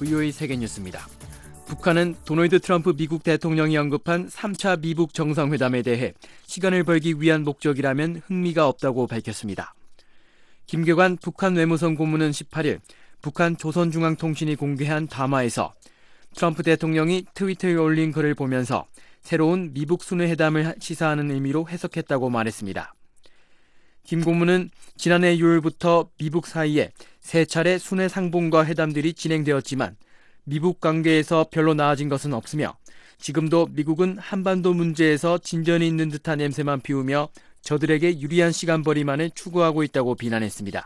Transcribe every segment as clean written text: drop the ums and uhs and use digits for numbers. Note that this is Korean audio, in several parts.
VOA 세계뉴스입니다. 북한은 도널드 트럼프 미국 대통령이 언급한 3차 미북 정상회담에 대해 시간을 벌기 위한 목적이라면 흥미가 없다고 밝혔습니다. 김교관 북한 외무성 고문은 18일 북한 조선중앙통신이 공개한 담화에서 트럼프 대통령이 트위터에 올린 글을 보면서 새로운 미북 순회회담을 시사하는 의미로 해석했다고 말했습니다. 김 고문은 지난해 6월부터 미북 사이에 3차례 순회 상봉과 회담들이 진행되었지만 미북 관계에서 별로 나아진 것은 없으며 지금도 미국은 한반도 문제에서 진전이 있는 듯한 냄새만 피우며 저들에게 유리한 시간벌이만을 추구하고 있다고 비난했습니다.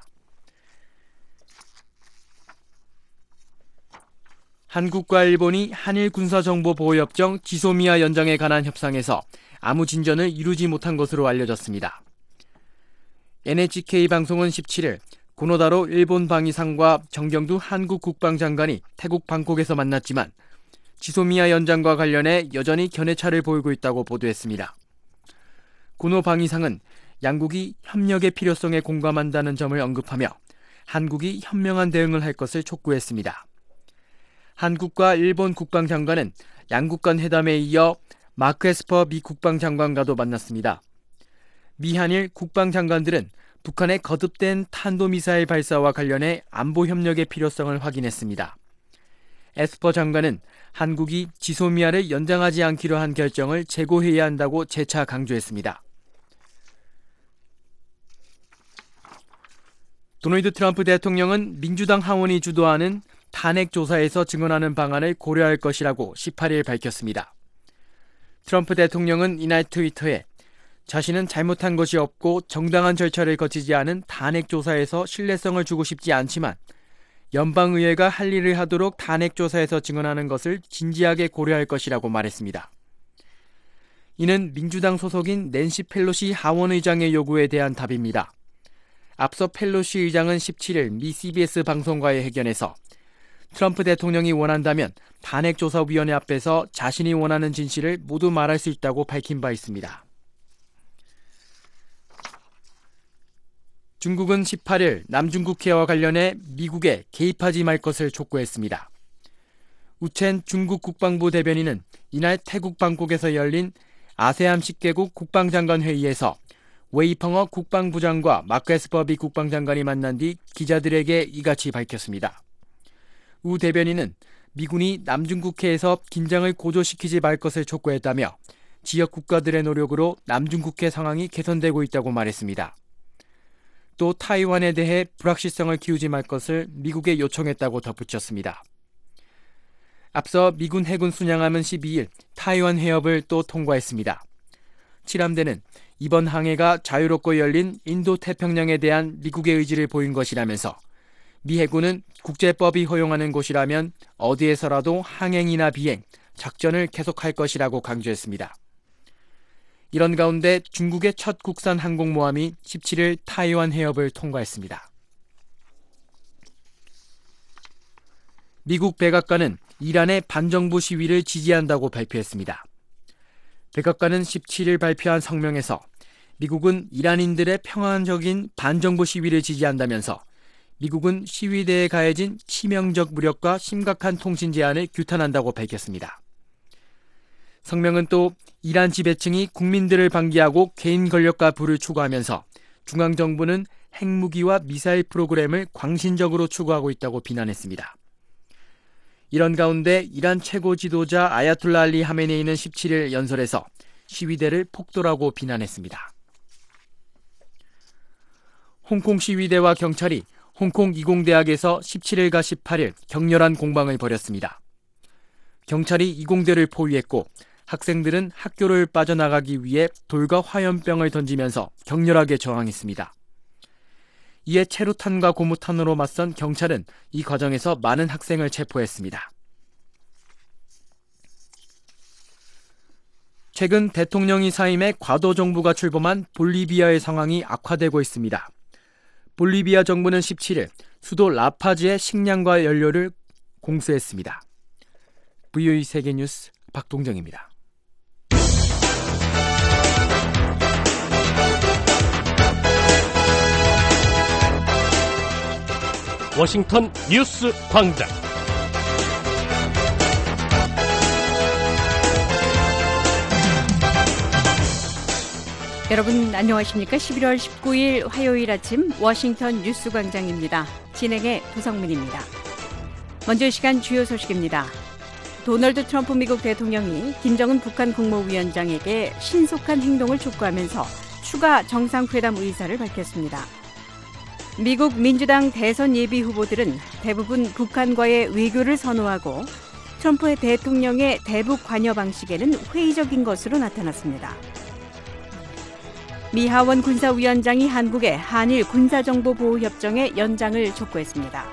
한국과 일본이 한일 군사정보보호협정 지소미아 연장에 관한 협상에서 아무 진전을 이루지 못한 것으로 알려졌습니다. NHK 방송은 17일 고노다로 일본 방위상과 정경두 한국 국방장관이 태국 방콕에서 만났지만 지소미아 연장과 관련해 여전히 견해차를 보이고 있다고 보도했습니다. 고노 방위상은 양국이 협력의 필요성에 공감한다는 점을 언급하며 한국이 현명한 대응을 할 것을 촉구했습니다. 한국과 일본 국방장관은 양국 간 회담에 이어 마크 에스퍼 미 국방장관과도 만났습니다. 미 한일 국방장관들은 북한의 거듭된 탄도미사일 발사와 관련해 안보 협력의 필요성을 확인했습니다. 에스퍼 장관은 한국이 지소미아를 연장하지 않기로 한 결정을 재고해야 한다고 재차 강조했습니다. 도널드 트럼프 대통령은 민주당 하원이 주도하는 탄핵 조사에서 증언하는 방안을 고려할 것이라고 18일 밝혔습니다. 트럼프 대통령은 이날 트위터에 자신은 잘못한 것이 없고 정당한 절차를 거치지 않은 탄핵 조사에서 신뢰성을 주고 싶지 않지만 연방의회가 할 일을 하도록 탄핵 조사에서 증언하는 것을 진지하게 고려할 것이라고 말했습니다. 이는 민주당 소속인 낸시 펠로시 하원의장의 요구에 대한 답입니다. 앞서 펠로시 의장은 17일 미 CBS 방송과의 회견에서 트럼프 대통령이 원한다면 탄핵조사위원회 앞에서 자신이 원하는 진실을 모두 말할 수 있다고 밝힌 바 있습니다. 중국은 18일 남중국해와 관련해 미국에 개입하지 말 것을 촉구했습니다. 우첸 중국 국방부 대변인은 이날 태국 방콕에서 열린 아세안 10개국 국방장관 회의에서 웨이펑어 국방부장과 마크 에스퍼 미 국방장관이 만난 뒤 기자들에게 이같이 밝혔습니다. 우 대변인은 미군이 남중국해에서 긴장을 고조시키지 말 것을 촉구했다며 지역 국가들의 노력으로 남중국해 상황이 개선되고 있다고 말했습니다. 또 타이완에 대해 불확실성을 키우지 말 것을 미국에 요청했다고 덧붙였습니다. 앞서 미군 해군 순양함은 12일 타이완 해협을 또 통과했습니다. 7함대는 이번 항해가 자유롭고 열린 인도태평양에 대한 미국의 의지를 보인 것이라면서 미 해군은 국제법이 허용하는 곳이라면 어디에서라도 항행이나 비행, 작전을 계속할 것이라고 강조했습니다. 이런 가운데 중국의 첫 국산 항공모함이 17일 타이완 해협을 통과했습니다. 미국 백악관은 이란의 반정부 시위를 지지한다고 발표했습니다. 백악관은 17일 발표한 성명에서 미국은 이란인들의 평화적인 반정부 시위를 지지한다면서 미국은 시위대에 가해진 치명적 무력과 심각한 통신 제한을 규탄한다고 밝혔습니다. 성명은 또 이란 지배층이 국민들을 방기하고 개인 권력과 부를 추구하면서 중앙정부는 핵무기와 미사일 프로그램을 광신적으로 추구하고 있다고 비난했습니다. 이런 가운데 이란 최고 지도자 아야톨라 알리 하메네이는 17일 연설에서 시위대를 폭도라고 비난했습니다. 홍콩 시위대와 경찰이 홍콩 이공대학에서 17일과 18일 격렬한 공방을 벌였습니다. 경찰이 이공대를 포위했고 학생들은 학교를 빠져나가기 위해 돌과 화염병을 던지면서 격렬하게 저항했습니다. 이에 체루탄과 고무탄으로 맞선 경찰은 이 과정에서 많은 학생을 체포했습니다. 최근 대통령이 사임해 과도 정부가 출범한 볼리비아의 상황이 악화되고 있습니다. 볼리비아 정부는 17일 수도 라파즈의 식량과 연료를 공수했습니다. VOA 세계뉴스 박동정입니다. 워싱턴 뉴스 광장 여러분 안녕하십니까? 11월 19일 화요일 아침 워싱턴 뉴스광장입니다. 진행의 도성민입니다. 먼저 이 시간 주요 소식입니다. 도널드 트럼프 미국 대통령이 김정은 북한 국무위원장에게 신속한 행동을 촉구하면서 추가 정상회담 의사를 밝혔습니다. 미국 민주당 대선 예비 후보들은 대부분 북한과의 외교를 선호하고 트럼프 대통령의 대북 관여 방식에는 회의적인 것으로 나타났습니다. 미 하원 군사위원장이 한국에 한일 군사정보보호협정의 연장을 촉구했습니다.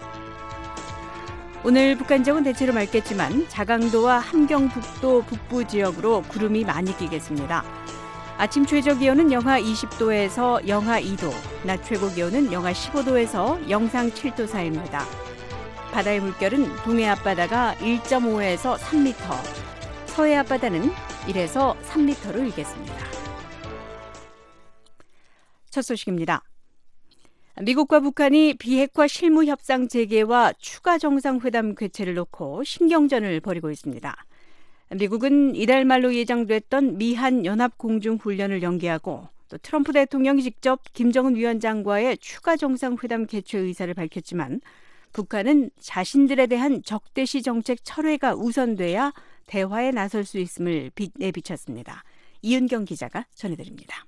오늘 북한 지역은 대체로 맑겠지만 자강도와 함경북도 북부 지역으로 구름이 많이 끼겠습니다. 아침 최저 기온은 영하 20도에서 영하 2도, 낮 최고 기온은 영하 15도에서 영상 7도 사이입니다. 바다의 물결은 동해 앞바다가 1.5에서 3m, 서해 앞바다는 1에서 3m로 일겠습니다. 첫 소식입니다. 미국과 북한이 비핵화 실무협상 재개와 추가 정상회담 개최를 놓고 신경전을 벌이고 있습니다. 미국은 이달 말로 예정됐던 미한 연합공중훈련을 연기하고 또 트럼프 대통령이 직접 김정은 위원장과의 추가 정상회담 개최 의사를 밝혔지만 북한은 자신들에 대한 적대시 정책 철회가 우선돼야 대화에 나설 수 있음을 내비쳤습니다. 이은경 기자가 전해드립니다.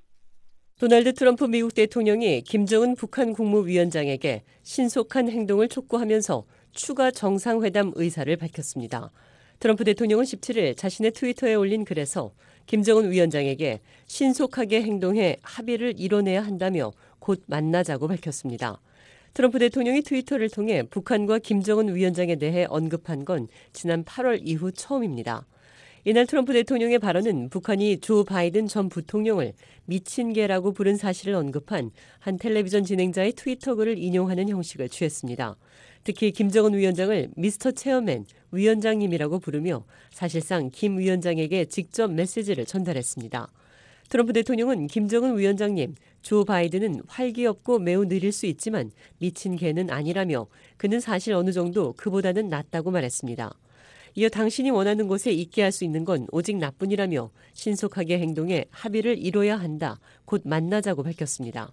도널드 트럼프 미국 대통령이 김정은 북한 국무위원장에게 신속한 행동을 촉구하면서 추가 정상회담 의사를 밝혔습니다. 트럼프 대통령은 17일 자신의 트위터에 올린 글에서 김정은 위원장에게 신속하게 행동해 합의를 이뤄내야 한다며 곧 만나자고 밝혔습니다. 트럼프 대통령이 트위터를 통해 북한과 김정은 위원장에 대해 언급한 건 지난 8월 이후 처음입니다. 이날 트럼프 대통령의 발언은 북한이 조 바이든 전 부통령을 미친 개라고 부른 사실을 언급한 한 텔레비전 진행자의 트위터 글을 인용하는 형식을 취했습니다. 특히 김정은 위원장을 미스터 체어맨, 위원장님이라고 부르며 사실상 김 위원장에게 직접 메시지를 전달했습니다. 트럼프 대통령은 김정은 위원장님, 조 바이든은 활기 없고 매우 느릴 수 있지만 미친 개는 아니라며 그는 사실 어느 정도 그보다는 낫다고 말했습니다. 이어 당신이 원하는 곳에 있게 할 수 있는 건 오직 나뿐이라며 신속하게 행동해 합의를 이뤄야 한다. 곧 만나자고 밝혔습니다.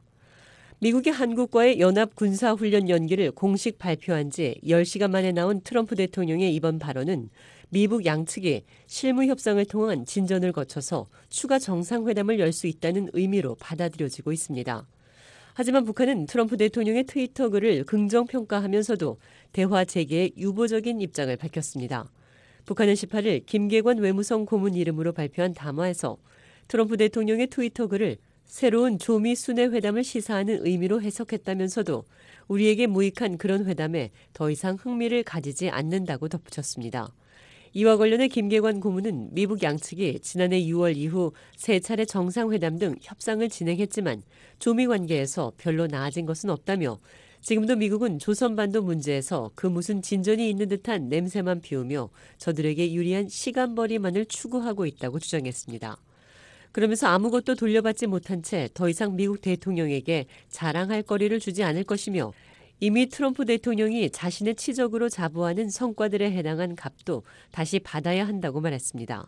미국이 한국과의 연합 군사훈련 연기를 공식 발표한 지 10시간 만에 나온 트럼프 대통령의 이번 발언은 미북 양측이 실무협상을 통한 진전을 거쳐서 추가 정상회담을 열 수 있다는 의미로 받아들여지고 있습니다. 하지만 북한은 트럼프 대통령의 트위터 글을 긍정평가하면서도 대화 재개에 유보적인 입장을 밝혔습니다. 북한은 18일 김계관 외무성 고문 이름으로 발표한 담화에서 트럼프 대통령의 트위터 글을 새로운 조미 순회 회담을 시사하는 의미로 해석했다면서도 우리에게 무익한 그런 회담에 더 이상 흥미를 가지지 않는다고 덧붙였습니다. 이와 관련해 김계관 고문은 미북 양측이 지난해 6월 이후 3차례 정상회담 등 협상을 진행했지만 조미 관계에서 별로 나아진 것은 없다며 지금도 미국은 조선반도 문제에서 그 무슨 진전이 있는 듯한 냄새만 피우며 저들에게 유리한 시간벌이만을 추구하고 있다고 주장했습니다. 그러면서 아무것도 돌려받지 못한 채 더 이상 미국 대통령에게 자랑할 거리를 주지 않을 것이며 이미 트럼프 대통령이 자신의 치적으로 자부하는 성과들에 해당한 값도 다시 받아야 한다고 말했습니다.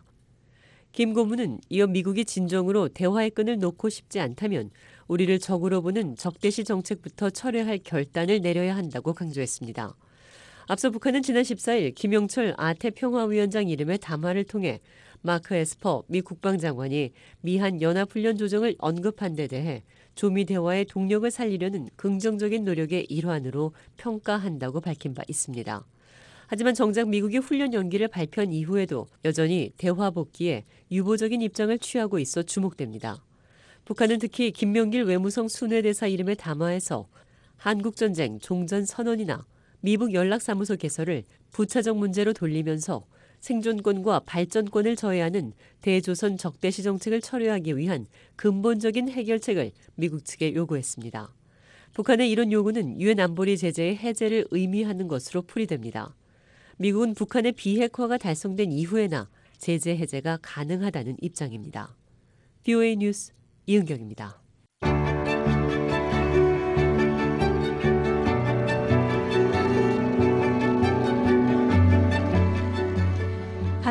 김 고문은 이어 미국이 진정으로 대화의 끈을 놓고 싶지 않다면 우리를 적으로 보는 적대시 정책부터 철회할 결단을 내려야 한다고 강조했습니다. 앞서 북한은 지난 14일 김영철 아태평화위원장 이름의 담화를 통해 마크 에스퍼 미 국방장관이 미한 연합훈련 조정을 언급한 데 대해 조미 대화의 동력을 살리려는 긍정적인 노력의 일환으로 평가한다고 밝힌 바 있습니다. 하지만 정작 미국이 훈련 연기를 발표한 이후에도 여전히 대화 복귀에 유보적인 입장을 취하고 있어 주목됩니다. 북한은 특히 김명길 외무성 순회대사 이름의 담화에서 한국전쟁 종전선언이나 미북 연락사무소 개설을 부차적 문제로 돌리면서 생존권과 발전권을 저해하는 대조선 적대시 정책을 철회하기 위한 근본적인 해결책을 미국 측에 요구했습니다. 북한의 이런 요구는 유엔 안보리 제재의 해제를 의미하는 것으로 풀이됩니다. 미국은 북한의 비핵화가 달성된 이후에나 제재 해제가 가능하다는 입장입니다. VOA 뉴스 이은경입니다.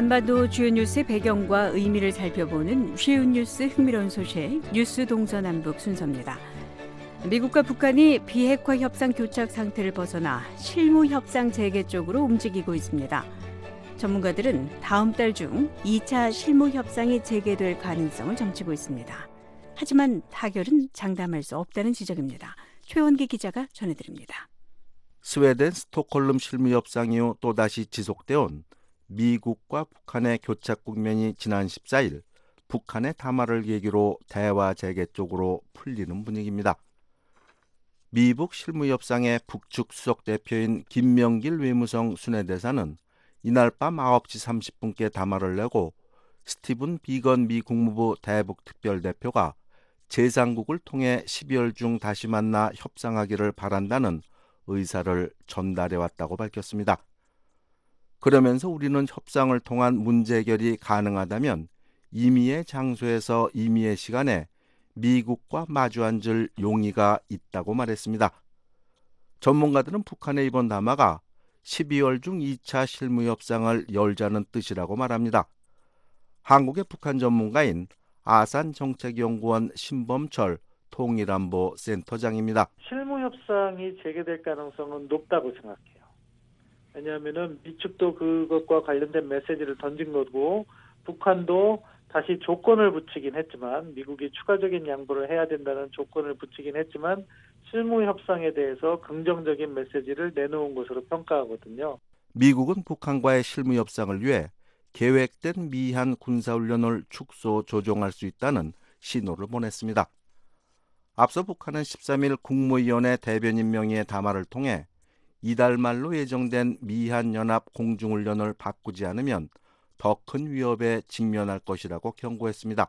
한반도 주요 뉴스의 배경과 의미를 살펴보는 쉬운 뉴스 흥미로운 소식 뉴스 동서남북 순서입니다. 미국과 북한이 비핵화 협상 교착 상태를 벗어나 실무 협상 재개 쪽으로 움직이고 있습니다. 전문가들은 다음 달 중 2차 실무 협상이 재개될 가능성을 점치고 있습니다. 하지만 타결은 장담할 수 없다는 지적입니다. 최원기 기자가 전해드립니다. 스웨덴 스톡홀름 실무협상 이후 또다시 지속되어 온 미국과 북한의 교착 국면이 지난 14일 북한의 담화를 계기로 대화 재개 쪽으로 풀리는 분위기입니다. 미북 실무협상의 북측 수석 대표인 김명길 외무성 순회대사는 이날 밤 9시 30분께 담화를 내고 스티븐 비건 미 국무부 대북 특별대표가 제3국을 통해 12월 중 다시 만나 협상하기를 바란다는 의사를 전달해왔다고 밝혔습니다. 그러면서 우리는 협상을 통한 문제 해결이 가능하다면 임의의 장소에서 임의의 시간에 미국과 마주 앉을 용의가 있다고 말했습니다. 전문가들은 북한의 이번 담화가 12월 중 2차 실무협상을 열자는 뜻이라고 말합니다. 한국의 북한 전문가인 아산정책연구원 신범철 통일안보 센터장입니다. 실무협상이 재개될 가능성은 높다고 생각해요. 왜냐하면 미측도 그것과 관련된 메시지를 던진 거고 북한도 다시 조건을 붙이긴 했지만 미국이 추가적인 양보를 해야 된다는 조건을 붙이긴 했지만 실무협상에 대해서 긍정적인 메시지를 내놓은 것으로 평가하거든요. 미국은 북한과의 실무협상을 위해 계획된 미한 군사훈련을 축소 조정할 수 있다는 신호를 보냈습니다. 앞서 북한은 13일 국무위원회 대변인 명의의 담화를 통해 이달 말로 예정된 미한연합 공중훈련을 바꾸지 않으면 더 큰 위협에 직면할 것이라고 경고했습니다.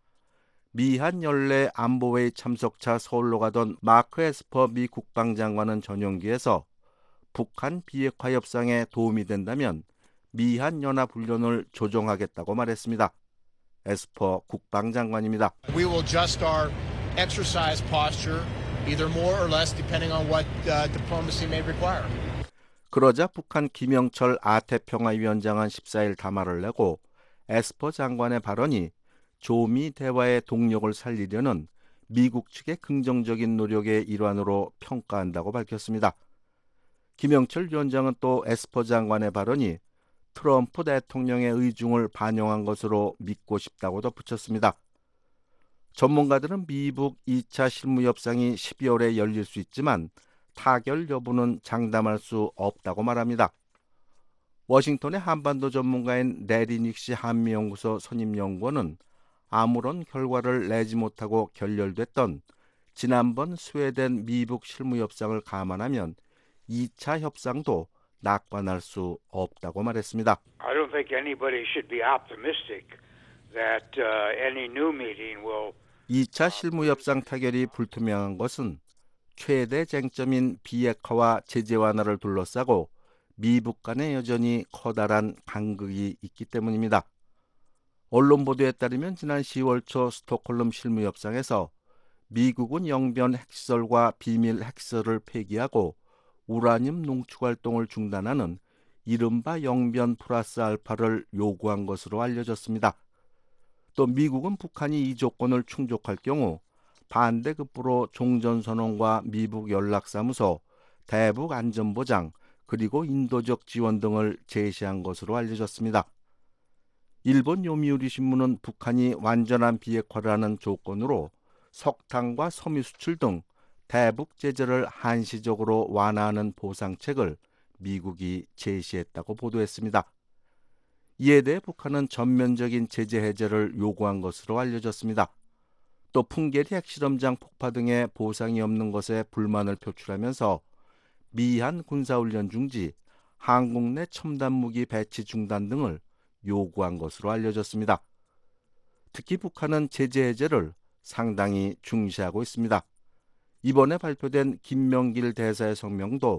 미한 연례 안보회의 참석차 서울로 가던 마크 에스퍼 미 국방장관은 전용기에서 북한 비핵화 협상에 도움이 된다면 미한 연합훈련을 조정하겠다고 말했습니다. 에스퍼 국방장관입니다. We will adjust our exercise posture either more or less depending on what diplomacy may require. 그러자 북한 김영철 아태평화위원장은 14일 담화를 내고 에스퍼 장관의 발언이 조미 대화의 동력을 살리려는 미국 측의 긍정적인 노력의 일환으로 평가한다고 밝혔습니다. 김영철 위원장은 또 에스퍼 장관의 발언이 트럼프 대통령의 의중을 반영한 것으로 믿고 싶다고 덧붙였습니다. 전문가들은 미북 2차 실무협상이 12월에 열릴 수 있지만 타결 여부는 장담할 수 없다고 말합니다. 워싱턴의 한반도 전문가인 레리 닉시 한미연구소 선임연구원은 아무런 결과를 내지 못하고 결렬됐던 지난번 스웨덴 미북 실무협상을 감안하면 2차 협상도 낙관할 수 없다고 말했습니다. I don't think anybody should be optimistic that any new meeting will 2차 실무협상 타결이 불투명한 것은 최대 쟁점인 비핵화와 제재 완화를 둘러싸고 미북 간에 여전히 커다란 간극이 있기 때문입니다. 언론 보도에 따르면 지난 10월 초 스톡홀름 실무협상에서 미국은 영변 핵시설과 비밀 핵시설을 폐기하고 우라늄 농축 활동을 중단하는 이른바 영변 플러스 알파를 요구한 것으로 알려졌습니다. 또 미국은 북한이 이 조건을 충족할 경우 반대급부로 종전선언과 미북 연락사무소, 대북 안전보장, 그리고 인도적 지원 등을 제시한 것으로 알려졌습니다. 일본 요미우리 신문은 북한이 완전한 비핵화를 하는 조건으로 석탄과 섬유 수출 등 대북 제재를 한시적으로 완화하는 보상책을 미국이 제시했다고 보도했습니다. 이에 대해 북한은 전면적인 제재 해제를 요구한 것으로 알려졌습니다. 또 풍계리 핵실험장 폭파 등의 보상이 없는 것에 불만을 표출하면서 미한 군사훈련 중지, 한국 내 첨단무기 배치 중단 등을 요구한 것으로 알려졌습니다. 특히 북한은 제재 해제를 상당히 중시하고 있습니다. 이번에 발표된 김명길 대사의 성명도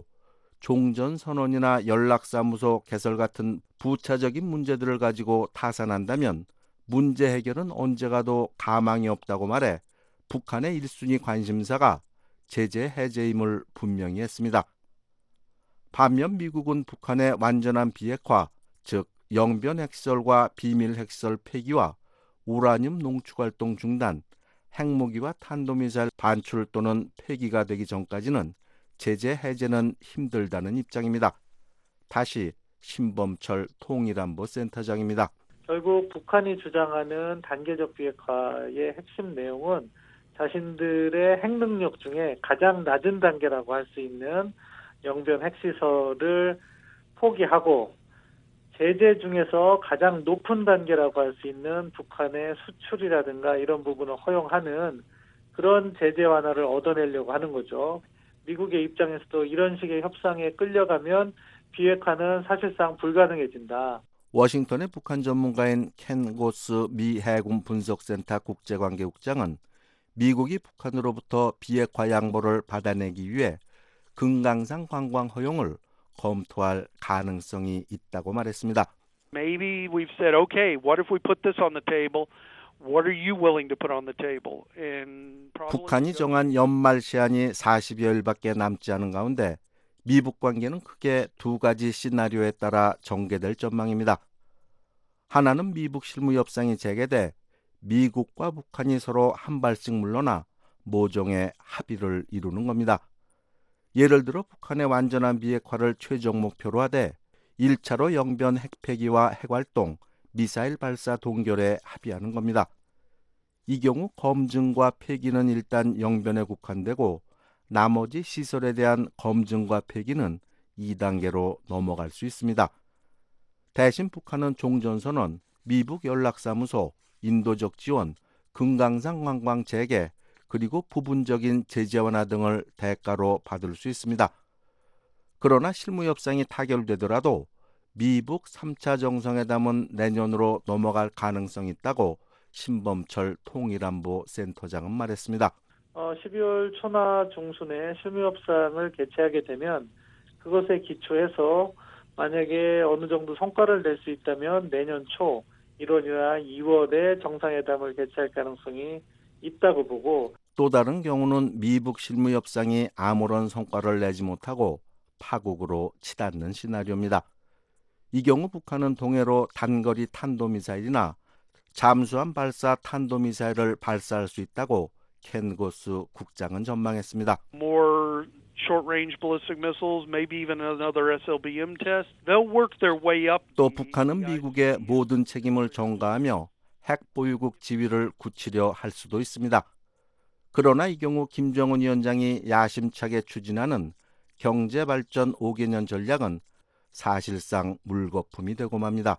종전선언이나 연락사무소 개설 같은 부차적인 문제들을 가지고 타산한다면 문제 해결은 언제 가도 가망이 없다고 말해 북한의 1순위 관심사가 제재 해제임을 분명히 했습니다. 반면 미국은 북한의 완전한 비핵화, 즉 영변 핵시설과 비밀 핵시설 폐기와 우라늄 농축 활동 중단, 핵무기와 탄도미사일 반출 또는 폐기가 되기 전까지는 제재 해제는 힘들다는 입장입니다. 다시 신범철 통일안보센터장입니다. 결국 북한이 주장하는 단계적 비핵화의 핵심 내용은 자신들의 핵능력 중에 가장 낮은 단계라고 할 수 있는 영변 핵시설을 포기하고 제재 중에서 가장 높은 단계라고 할 수 있는 북한의 수출이라든가 이런 부분을 허용하는 그런 제재 완화를 얻어내려고 하는 거죠. 미국의 입장에서도 이런 식의 협상에 끌려가면 비핵화는 사실상 불가능해진다. 워싱턴의 북한 전문가인 켄 고스 미 해군 분석센터 국제관계국장은 미국이 북한으로부터 비핵화 양보를 받아내기 위해 금강산 관광 허용을 검토할 가능성이 있다고 말했습니다. Maybe we've said, okay, what if we put this on the table? What are you willing to put on the table? And 북한이 정한 연말 시한이 40여일밖에 남지 않은 가운데 미북 관계는 크게 두 가지 시나리오에 따라 전개될 전망입니다. 하나는 미북 실무 협상이 재개돼 미국과 북한이 서로 한 발씩 물러나 모종의 합의를 이루는 겁니다. 예를 들어 북한의 완전한 비핵화를 최종 목표로 하되 1차로 영변 핵폐기와 핵활동, 미사일 발사 동결에 합의하는 겁니다. 이 경우 검증과 폐기는 일단 영변에 국한되고 나머지 시설에 대한 검증과 폐기는 2단계로 넘어갈 수 있습니다. 대신 북한은 종전선언, 미북 연락사무소, 인도적 지원, 금강산 관광 재개, 그리고 부분적인 제재 완화 등을 대가로 받을 수 있습니다. 그러나 실무협상이 타결되더라도 미북 3차 정상회담은 내년으로 넘어갈 가능성이 있다고 신범철 통일안보센터장은 말했습니다. 12월 초나 중순에 실무협상을 개최하게 되면 그것에 기초해서 만약에 어느 정도 성과를 낼 수 있다면 내년 초 1월이나 2월에 정상회담을 개최할 가능성이 있다고 보고 또 다른 경우는 미북 실무협상이 아무런 성과를 내지 못하고 파국으로 치닫는 시나리오입니다. 이 경우 북한은 동해로 단거리 탄도미사일이나 잠수함 발사 탄도미사일을 발사할 수 있다고 켄 고스 국장은 전망했습니다. more short-range ballistic missiles, maybe even another SLBM test. They'll work their way up. 또 북한은 미국의 모든 책임을 전가하며 핵 보유국 지위를 굳히려 할 수도 있습니다. 그러나 이 경우 김정은 위원장이 야심차게 추진하는 경제발전 5개년 전략은 사실상 물거품이 되고 맙니다.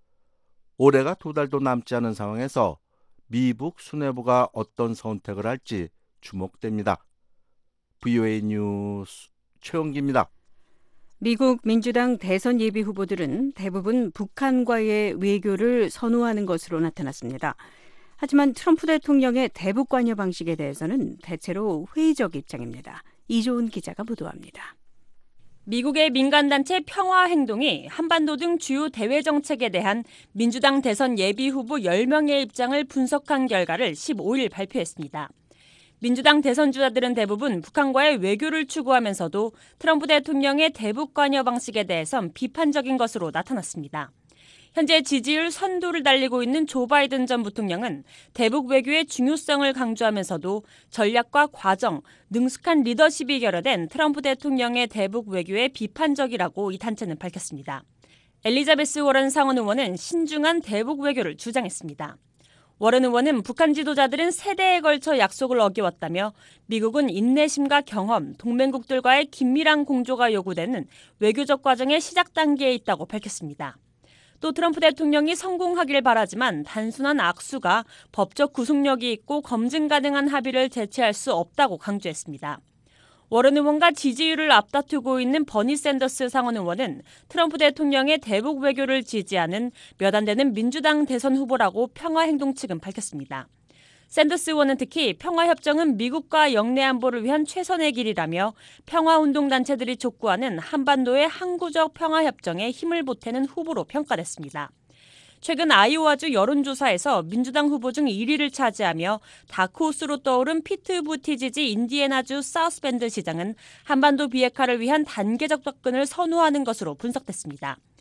올해가 2달도 남지 않은 상황에서 미북 수뇌부가 어떤 선택을 할지 주목됩니다. VOA 뉴스 최영기입니다. 미국 민주당 대선 예비 후보들은 대부분 북한과의 외교를 선호하는 것으로 나타났습니다. 하지만 트럼프 대통령의 대북 관여 방식에 대해서는 대체로 회의적 입장입니다. 이조은 기자가 보도합니다. 미국의 민간단체 평화행동이 한반도 등 주요 대외 정책에 대한 민주당 대선 예비 후보 10명의 입장을 분석한 결과를 15일 발표했습니다. 민주당 대선 주자들은 대부분 북한과의 외교를 추구하면서도 트럼프 대통령의 대북 관여 방식에 대해선 비판적인 것으로 나타났습니다. 현재 지지율 선두를 달리고 있는 조 바이든 전 부통령은 대북 외교의 중요성을 강조하면서도 전략과 과정, 능숙한 리더십이 결여된 트럼프 대통령의 대북 외교에 비판적이라고 이 단체는 밝혔습니다. 엘리자베스 워런 상원 의원은 신중한 대북 외교를 주장했습니다. 워런 의원은 북한 지도자들은 세대에 걸쳐 약속을 어겨왔다며 미국은 인내심과 경험, 동맹국들과의 긴밀한 공조가 요구되는 외교적 과정의 시작 단계에 있다고 밝혔습니다. 또 트럼프 대통령이 성공하길 바라지만 단순한 악수가 법적 구속력이 있고 검증 가능한 합의를 대체할 수 없다고 강조했습니다. 워런 의원과 지지율을 앞다투고 있는 버니 샌더스 상원 의원은 트럼프 대통령의 대북 외교를 지지하는 몇 안 되는 민주당 대선 후보라고 평화행동 측은 밝혔습니다. 샌더스 의원은 특히 평화협정은 미국과 영내 안보를 위한 최선의 길이라며 평화운동단체들이 촉구하는 한반도의 항구적 평화협정에 힘을 보태는 후보로 평가됐습니다. 최근 아이오와주 여론조사에서 민주당 후보 중 1위를 차지하며 다크호스로 떠오른 피트 부티지지 인디애나주 사우스밴드 시장은 한반도 비핵화를 위한 단계적 접근을 선호하는 것으로 분석됐습니다.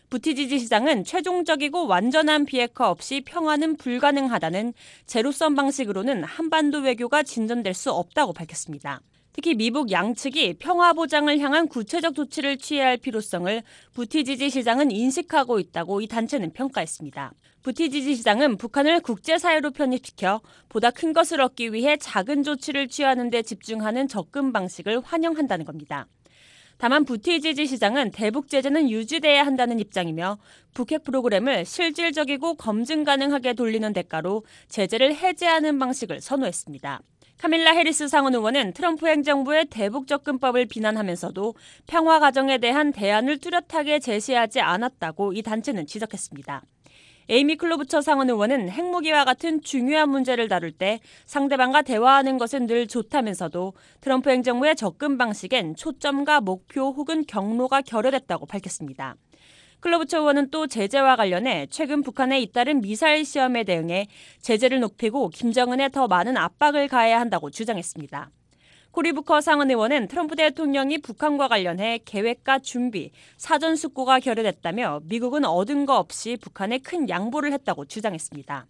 부티지지 시장은 최종적이고 완전한 비핵화 없이 평화는 불가능하다는 제로섬 방식으로는 한반도 외교가 진전될 수 없다고 밝혔습니다. 특히 미북 양측이 평화 보장을 향한 구체적 조치를 취해야 할 필요성을 부티지지 시장은 인식하고 있다고 이 단체는 평가했습니다. 부티지지 시장은 북한을 국제사회로 편입시켜 보다 큰 것을 얻기 위해 작은 조치를 취하는 데 집중하는 접근 방식을 환영한다는 겁니다. 다만 부티지지 시장은 대북 제재는 유지돼야 한다는 입장이며 북핵 프로그램을 실질적이고 검증 가능하게 돌리는 대가로 제재를 해제하는 방식을 선호했습니다. 카밀라 해리스 상원 의원은 트럼프 행정부의 대북 접근법을 비난하면서도 평화 과정에 대한 대안을 뚜렷하게 제시하지 않았다고 이 단체는 지적했습니다. 에이미 클로부처 상원 의원은 핵무기와 같은 중요한 문제를 다룰 때 상대방과 대화하는 것은 늘 좋다면서도 트럼프 행정부의 접근 방식엔 초점과 목표 혹은 경로가 결여됐다고 밝혔습니다. 클로부처 의원은 또 제재와 관련해 최근 북한에 잇따른 미사일 시험에 대응해 제재를 높이고 김정은에 더 많은 압박을 가해야 한다고 주장했습니다. 코리 부커 상원 의원은 트럼프 대통령이 북한과 관련해 계획과 준비, 사전 숙고가 결여됐다며 미국은 얻은 거 없이 북한에 큰 양보를 했다고 주장했습니다.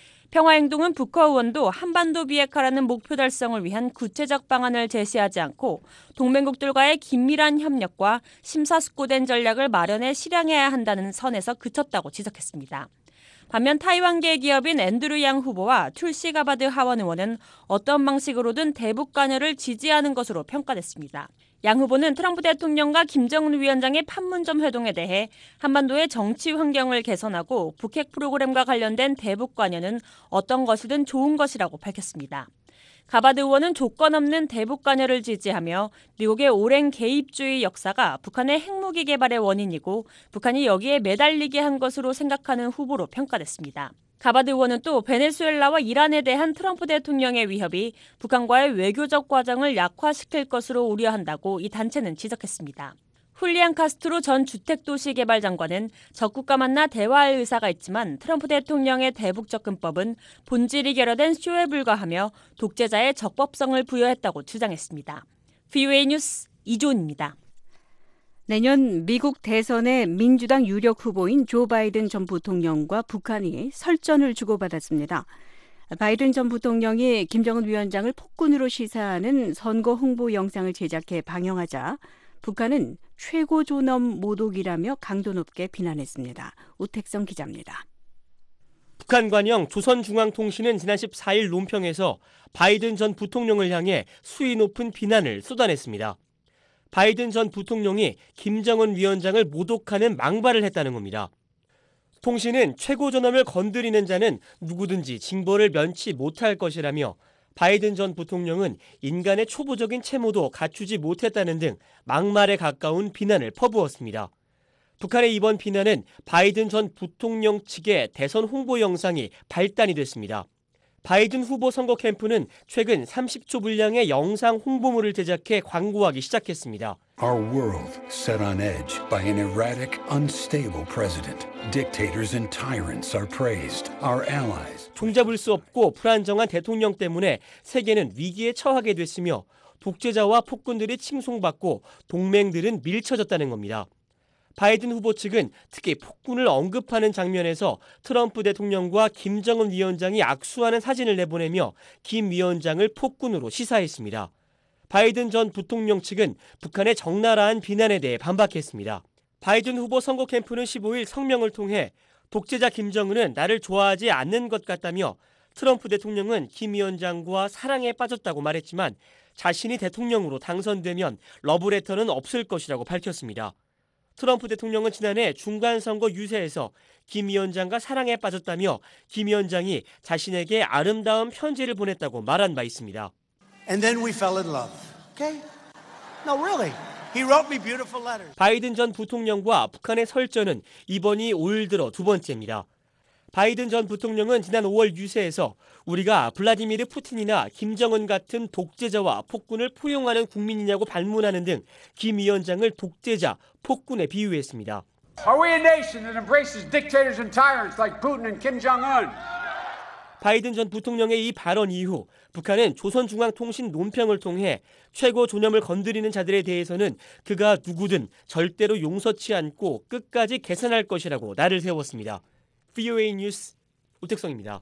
평화행동은 부커 의원도 한반도 비핵화라는 목표 달성을 위한 구체적 방안을 제시하지 않고 동맹국들과의 긴밀한 협력과 심사숙고된 전략을 마련해 실행해야 한다는 선에서 그쳤다고 지적했습니다. 반면 타이완계 기업인 앤드류 양 후보와 툴시 가바드 하원 의원은 어떤 방식으로든 대북 관여를 지지하는 것으로 평가됐습니다. 양 후보는 트럼프 대통령과 김정은 위원장의 판문점 회동에 대해 한반도의 정치 환경을 개선하고 북핵 프로그램과 관련된 대북 관여는 어떤 것이든 좋은 것이라고 밝혔습니다. 가바드 의원은 조건 없는 대북 관여를 지지하며 미국의 오랜 개입주의 역사가 북한의 핵무기 개발의 원인이고 북한이 여기에 매달리게 한 것으로 생각하는 후보로 평가됐습니다. 가바드 의원은 또 베네수엘라와 이란에 대한 트럼프 대통령의 위협이 북한과의 외교적 과정을 약화시킬 것으로 우려한다고 이 단체는 지적했습니다. 훌리안 카스트로 전 주택도시개발 장관은 적국과 만나 대화할 의사가 있지만 트럼프 대통령의 대북 접근법은 본질이 결여된 쇼에 불과하며 독재자의 적법성을 부여했다고 주장했습니다. VOA 뉴스 이조은입니다. 내년 미국 대선의 민주당 유력 후보인 조 바이든 전 부통령과 북한이 설전을 주고받았습니다. 바이든 전 부통령이 김정은 위원장을 폭군으로 시사하는 선거 홍보 영상을 제작해 방영하자 북한은 최고 존엄 모독이라며 강도 높게 비난했습니다. 우택성 기자입니다. 북한 관영 조선중앙통신은 지난 14일 논평에서 바이든 전 부통령을 향해 수위 높은 비난을 쏟아냈습니다. 바이든 전 부통령이 김정은 위원장을 모독하는 망발을 했다는 겁니다. 통신은 최고 존엄을 건드리는 자는 누구든지 징벌을 면치 못할 것이라며 바이든 전 부통령은 인간의 초보적인 채모도 갖추지 못했다는 등 막말에 가까운 비난을 퍼부었습니다. 북한의 이번 비난은 바이든 전 부통령 측의 대선 홍보 영상이 발단이 됐습니다. 바이든 후보 선거 캠프는 최근 30초 분량의 영상 홍보물을 제작해 광고하기 시작했습니다. Our world set on edge by an erratic, unstable president. Dictators and tyrants are praised. Our allies. 종잡을 수 없고 불안정한 대통령 때문에 세계는 위기에 처하게 됐으며 독재자와 폭군들이 칭송받고 동맹들은 밀쳐졌다는 겁니다. 바이든 후보 측은 특히 폭군을 언급하는 장면에서 트럼프 대통령과 김정은 위원장이 악수하는 사진을 내보내며 김 위원장을 폭군으로 시사했습니다. 바이든 전 부통령 측은 북한의 적나라한 비난에 대해 반박했습니다. 바이든 후보 선거 캠프는 15일 성명을 통해 독재자 김정은은 나를 좋아하지 않는 것 같다며 트럼프 대통령은 김 위원장과 사랑에 빠졌다고 말했지만 자신이 대통령으로 당선되면 러브레터는 없을 것이라고 밝혔습니다. 트럼프 대통령은 지난해 중간선거 유세에서 김 위원장과 사랑에 빠졌다며 김 위원장이 자신에게 아름다운 편지를 보냈다고 말한 바 있습니다. And then we fell in love. Okay? No, really. He wrote me beautiful letters. 바이든 전 부통령과 북한의 설전은 이번이 올 들어 두 번째입니다. 바이든 전 부통령은 지난 5월 유세에서 우리가 블라디미르 푸틴이나 김정은 같은 독재자와 폭군을 포용하는 국민이냐고 반문하는 등 김 위원장을 독재자, 폭군에 비유했습니다. Are we a nation that embraces dictators and tyrants like Putin and Kim Jong-un? 바이든 전 부통령의 이 발언 이후 북한은 조선중앙통신 논평을 통해 최고 존엄을 건드리는 자들에 대해서는 그가 누구든 절대로 용서치 않고 끝까지 개선할 것이라고 날을 세웠습니다. VOA 뉴스 오택성입니다.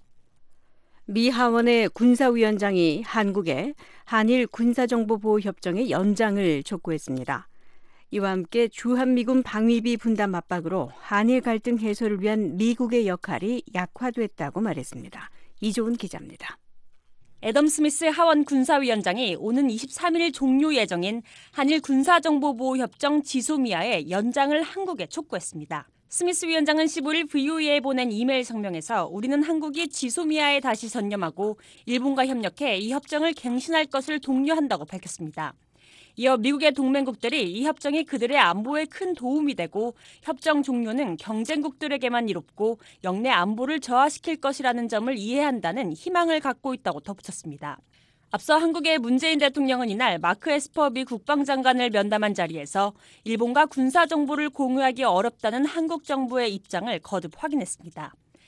미 하원의 군사위원장이 한국에 한일 군사정보보호협정의 연장을 촉구했습니다. 이와 함께 주한미군 방위비 분담 압박으로 한일 갈등 해소를 위한 미국의 역할이 약화됐다고 말했습니다. 이조은 기자입니다. 애덤 스미스 하원 군사위원장이 오는 23일 종료 예정인 한일 군사정보보호협정 지소미아의 연장을 한국에 촉구했습니다. 스미스 위원장은 15일 VOA에 보낸 이메일 성명에서 우리는 한국이 지소미아에 다시 전념하고 일본과 협력해 이 협정을 갱신할 것을 독려한다고 밝혔습니다. 이어 미국의 동맹국들이 이 협정이 그들의 안보에 큰 도움이 되고 협정 종료는 경쟁국들에게만 이롭고 영내 안보를 저하시킬 것이라는 점을 이해한다는 희망을 갖고 있다고 덧붙였습니다. 앞서 한국의 문재인 대통령은 이날 마크 에스퍼 미 국방장관을 면담한 자리에서 일본과 군사정보를 공유하기 어렵다는 한국 정부의 입장을 거듭 확인했습니다.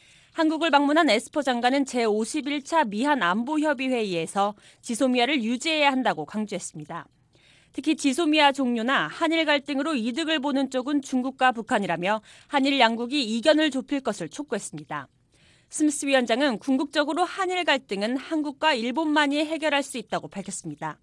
한국을 방문한 에스퍼 장관은 제51차 미한 안보협의회의에서 지소미아를 유지해야 한다고 강조했습니다. 특히 지소미아 종료나 한일 갈등으로 이득을 보는 쪽은 중국과 북한이라며 한일 양국이 이견을 좁힐 것을 촉구했습니다. 스미스 위원장은 궁극적으로 한일 갈등은 한국과 일본만이 해결할 수 있다고 밝혔습니다.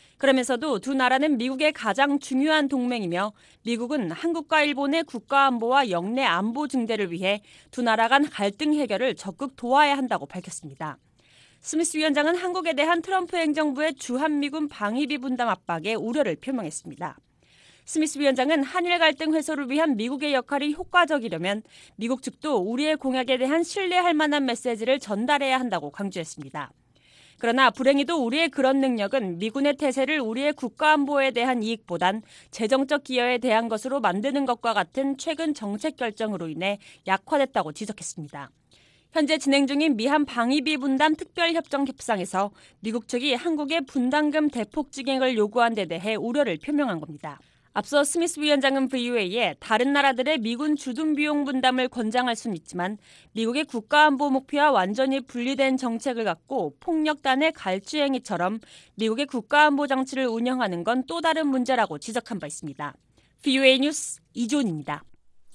그러면서도 두 나라는 미국의 가장 중요한 동맹이며 미국은 한국과 일본의 국가안보와 영내 안보 증대를 위해 두 나라 간 갈등 해결을 적극 도와야 한다고 밝혔습니다. 스미스 위원장은 한국에 대한 트럼프 행정부의 주한미군 방위비 분담 압박에 우려를 표명했습니다. 스미스 위원장은 한일 갈등 해소를 위한 미국의 역할이 효과적이려면 미국 측도 우리의 공약에 대한 신뢰할 만한 메시지를 전달해야 한다고 강조했습니다. 그러나 불행히도 우리의 그런 능력은 미군의 태세를 우리의 국가안보에 대한 이익보단 재정적 기여에 대한 것으로 만드는 것과 같은 최근 정책 결정으로 인해 약화됐다고 지적했습니다. 현재 진행 중인 미한 방위비 분담 특별협정 협상에서 미국 측이 한국의 분담금 대폭 증액을 요구한 데 대해 우려를 표명한 겁니다. 앞서 스미스 위원장은 VOA에 다른 나라들의 미군 주둔 비용 분담을 권장할 수는 있지만 미국의 국가안보 목표와 완전히 분리된 정책을 갖고 폭력단의 갈취행위처럼 미국의 국가안보 장치를 운영하는 건 또 다른 문제라고 지적한 바 있습니다. VOA 뉴스 이존입니다.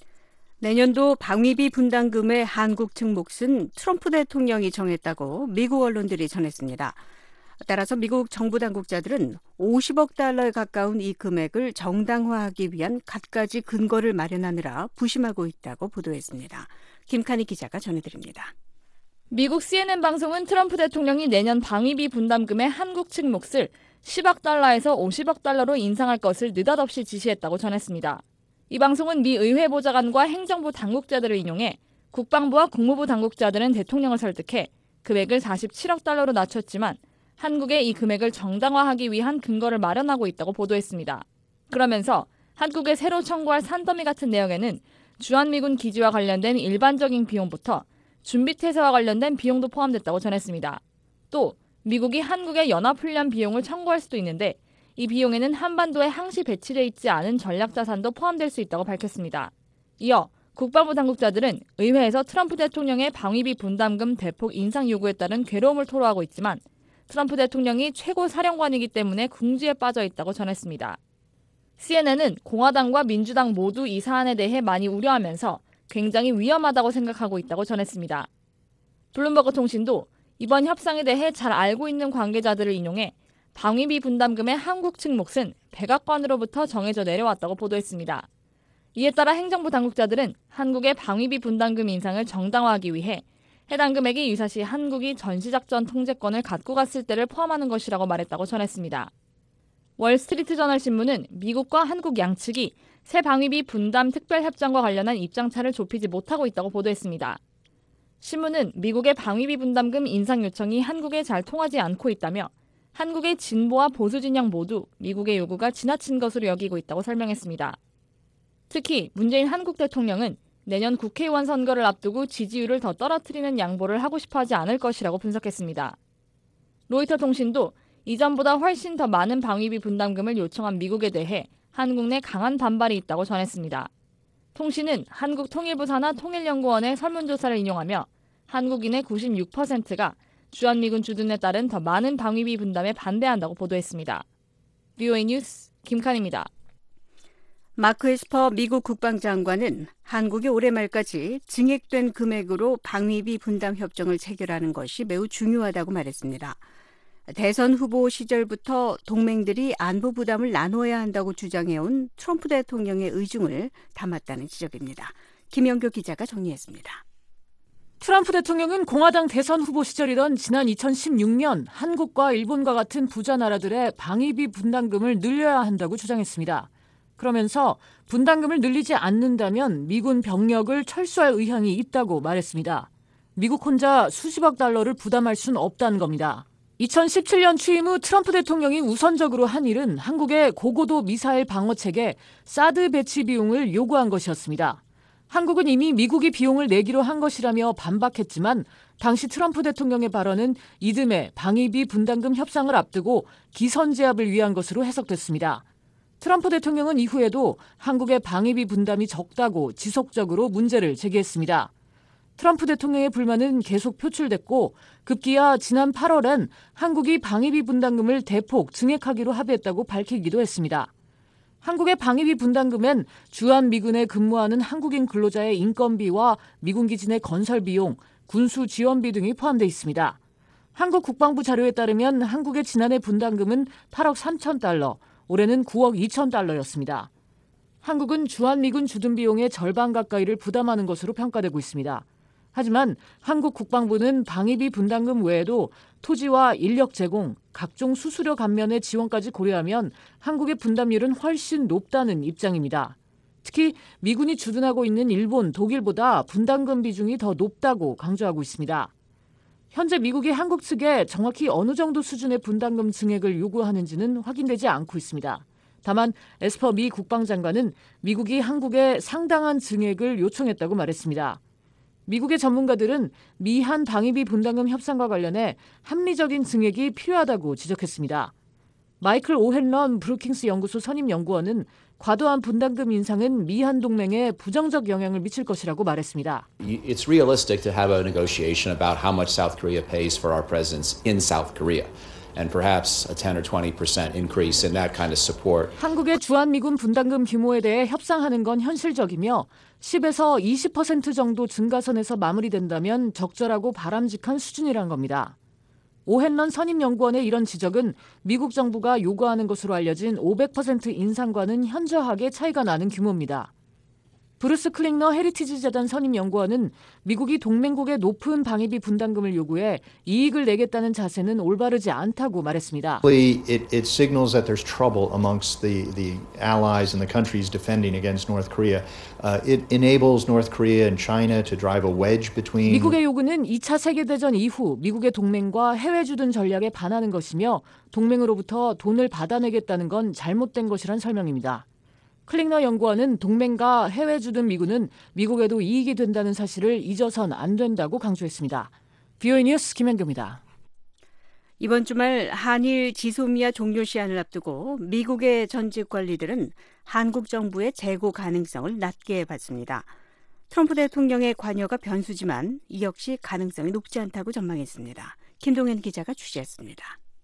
내년도 방위비 분담금의 한국 측 몫은 트럼프 대통령이 정했다고 미국 언론들이 전했습니다. 따라서 미국 정부 당국자들은 50억 달러에 가까운 이 금액을 정당화하기 위한 갖가지 근거를 마련하느라 부심하고 있다고 보도했습니다. 김칸희 기자가 전해드립니다. 미국 CNN 방송은 트럼프 대통령이 내년 방위비 분담금의 한국 측 몫을 10억 달러에서 50억 달러로 인상할 것을 느닷없이 지시했다고 전했습니다. 이 방송은 미 의회 보좌관과 행정부 당국자들을 인용해 국방부와 국무부 당국자들은 대통령을 설득해 금액을 47억 달러로 낮췄지만 한국에 이 금액을 정당화하기 위한 근거를 마련하고 있다고 보도했습니다. 그러면서 한국에 새로 청구할 산더미 같은 내역에는 주한미군 기지와 관련된 일반적인 비용부터 준비태세와 관련된 비용도 포함됐다고 전했습니다. 또 미국이 한국의 연합훈련 비용을 청구할 수도 있는데 이 비용에는 한반도에 항시 배치돼 있지 않은 전략자산도 포함될 수 있다고 밝혔습니다. 이어 국방부 당국자들은 의회에서 트럼프 대통령의 방위비 분담금 대폭 인상 요구에 따른 괴로움을 토로하고 있지만 트럼프 대통령이 최고 사령관이기 때문에 궁지에 빠져 있다고 전했습니다. CNN은 공화당과 민주당 모두 이 사안에 대해 많이 우려하면서 굉장히 위험하다고 생각하고 있다고 전했습니다. 블룸버그 통신도 이번 협상에 대해 잘 알고 있는 관계자들을 인용해 방위비 분담금의 한국 측 몫은 백악관으로부터 정해져 내려왔다고 보도했습니다. 이에 따라 행정부 당국자들은 한국의 방위비 분담금 인상을 정당화하기 위해 해당 금액이 유사시 한국이 전시작전 통제권을 갖고 갔을 때를 포함하는 것이라고 말했다고 전했습니다. 월스트리트 저널 신문은 미국과 한국 양측이 새 방위비 분담 특별협정과 관련한 입장차를 좁히지 못하고 있다고 보도했습니다. 신문은 미국의 방위비 분담금 인상 요청이 한국에 잘 통하지 않고 있다며 한국의 진보와 보수 진영 모두 미국의 요구가 지나친 것으로 여기고 있다고 설명했습니다. 특히 문재인 한국 대통령은 내년 국회의원 선거를 앞두고 지지율을 더 떨어뜨리는 양보를 하고 싶어하지 않을 것이라고 분석했습니다. 로이터 통신도 이전보다 훨씬 더 많은 방위비 분담금을 요청한 미국에 대해 한국 내 강한 반발이 있다고 전했습니다. 통신은 한국통일부 산하 통일연구원의 설문조사를 인용하며 한국인의 96%가 주한미군 주둔에 따른 더 많은 방위비 분담에 반대한다고 보도했습니다. VOA 뉴스 김칸입니다. 마크 에스퍼 미국 국방장관은 한국이 올해 말까지 증액된 금액으로 방위비 분담 협정을 체결하는 것이 매우 중요하다고 말했습니다. 대선 후보 시절부터 동맹들이 안보 부담을 나눠야 한다고 주장해온 트럼프 대통령의 의중을 담았다는 지적입니다. 김영교 기자가 정리했습니다. 트럼프 대통령은 공화당 대선 후보 시절이던 지난 2016년 한국과 일본과 같은 부자 나라들의 방위비 분담금을 늘려야 한다고 주장했습니다. 그러면서 분담금을 늘리지 않는다면 미군 병력을 철수할 의향이 있다고 말했습니다. 미국 혼자 수십억 달러를 부담할 수는 없다는 겁니다. 2017년 취임 후 트럼프 대통령이 우선적으로 한 일은 한국의 고고도 미사일 방어체계 사드 배치 비용을 요구한 것이었습니다. 한국은 이미 미국이 비용을 내기로 한 것이라며 반박했지만 당시 트럼프 대통령의 발언은 이듬해 방위비 분담금 협상을 앞두고 기선제압을 위한 것으로 해석됐습니다. 트럼프 대통령은 이후에도 한국의 방위비 분담이 적다고 지속적으로 문제를 제기했습니다. 트럼프 대통령의 불만은 계속 표출됐고 급기야 지난 8월엔 한국이 방위비 분담금을 대폭 증액하기로 합의했다고 밝히기도 했습니다. 한국의 방위비 분담금엔 주한미군에 근무하는 한국인 근로자의 인건비와 미군기지 내 건설 비용, 군수 지원비 등이 포함되어 있습니다. 한국 국방부 자료에 따르면 한국의 지난해 분담금은 8억 3천 달러, 올해는 9억 2천 달러였습니다. 한국은 주한미군 주둔 비용의 절반 가까이를 부담하는 것으로 평가되고 있습니다. 하지만 한국 국방부는 방위비 분담금 외에도 토지와 인력 제공, 각종 수수료 감면의 지원까지 고려하면 한국의 분담률은 훨씬 높다는 입장입니다. 특히 미군이 주둔하고 있는 일본, 독일보다 분담금 비중이 더 높다고 강조하고 있습니다. 현재 미국이 한국 측에 정확히 어느 정도 수준의 분담금 증액을 요구하는지는 확인되지 않고 있습니다. 다만 에스퍼 미 국방장관은 미국이 한국에 상당한 증액을 요청했다고 말했습니다. 미국의 전문가들은 미한 방위비 분담금 협상과 관련해 합리적인 증액이 필요하다고 지적했습니다. 마이클 오헨런 브루킹스 연구소 선임 연구원은 과도한 분담금 인상은 미한 동맹에 부정적 영향을 미칠 것이라고 말했습니다. It's realistic to have a negotiation about how much South Korea pays for our presence in South Korea. And perhaps a 10 or 20% increase in that kind of support. 한국의 주한미군 분담금 규모에 대해 협상하는 건 현실적이며 10에서 20% 정도 증가선에서 마무리된다면 적절하고 바람직한 수준이란 겁니다. 오헨런 선임연구원의 이런 지적은 미국 정부가 요구하는 것으로 알려진 500% 인상과는 현저하게 차이가 나는 규모입니다. 브루스 클링너 헤리티지 재단 선임연구원은 미국이 동맹국의 높은 방위비 분담금을 요구해 이익을 내겠다는 자세는 올바르지 않다고 말했습니다. It signals that there's trouble amongst the allies and the countries defending against North Korea. It enables North Korea and China to drive a wedge between. 미국의 요구는 2차 세계대전 이후 미국의 동맹과 해외 주둔 전략에 반하는 것이며 동맹으로부터 돈을 받아내겠다는 건 잘못된 것이란 설명입니다. 클링너 연구원은 동맹과 해외 주둔 미군은 미국에도 이익이 된다는 사실을 잊어선 안 된다고 강조했습니다. VOA 뉴스 김현교입니다. 이번 주말 한일 지소미아 종료 시한을 앞두고 미국의 전직 관리들은 한국 정부의 재고 가능성을 낮게 봤습니다. 트럼프 대통령의 관여가 변수지만 이 역시 가능성이 높지 않다고 전망했습니다. 김동현 기자가 취재했습니다.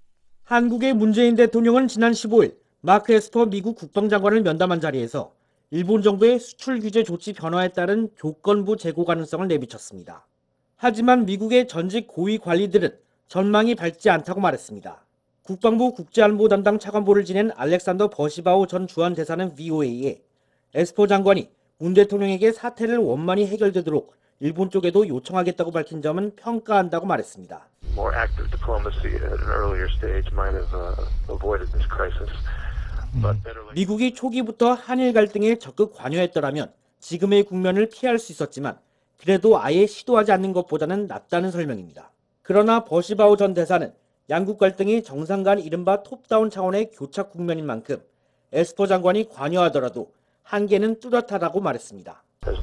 한국의 문재인 대통령은 지난 15일 마크 에스퍼 미국 국방장관을 면담한 자리에서 일본 정부의 수출 규제 조치 변화에 따른 조건부 재고 가능성을 내비쳤습니다. 하지만 미국의 전직 고위 관리들은 전망이 밝지 않다고 말했습니다. 국방부 국제안보 담당 차관보를 지낸 알렉산더 버시바우 전 주한대사는 VOA에 에스퍼 장관이 문 대통령에게 사태를 원만히 해결되도록 일본 쪽에도 요청하겠다고 밝힌 점은 평가한다고 말했습니다. More active diplomacy at an earlier stage might have avoided this crisis. 미국이 초기부터 한일 갈등에 적극 관여했더라면 지금의 국면을 피할 수 있었지만 그래도 아예 시도하지 않는 것보다는 낫다는 설명입니다. 그러나 버시바우 전 대사는 양국 갈등이 정상 간 이른바 톱다운 차원의 교착 국면인 만큼 에스퍼 장관이 관여하더라도 한계는 뚜렷하다고 말했습니다.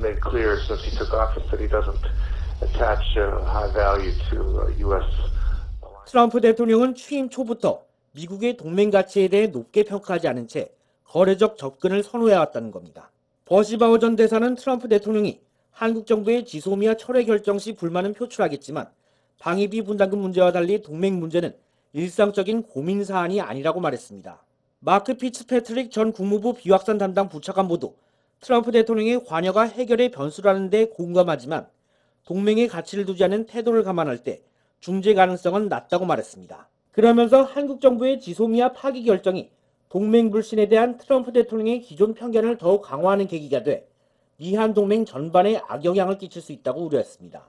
트럼프 대통령은 취임 초부터 미국의 동맹 가치에 대해 높게 평가하지 않은 채 거래적 접근을 선호해왔다는 겁니다. 버시바우 전 대사는 트럼프 대통령이 한국 정부의 지소미아 철회 결정 시 불만은 표출하겠지만 방위비 분담금 문제와 달리 동맹 문제는 일상적인 고민 사안이 아니라고 말했습니다. 마크 피츠패트릭 전 국무부 비확산 담당 부차관보도 트럼프 대통령의 관여가 해결의 변수라는 데 공감하지만 동맹의 가치를 두지 않은 태도를 감안할 때 중재 가능성은 낮다고 말했습니다. 그러면서 한국 정부의 지소미아 파기 결정이 동맹 불신에 대한 트럼프 대통령의 기존 편견을 더욱 강화하는 계기가 돼 미한 동맹 전반에 악영향을 끼칠 수 있다고 우려했습니다.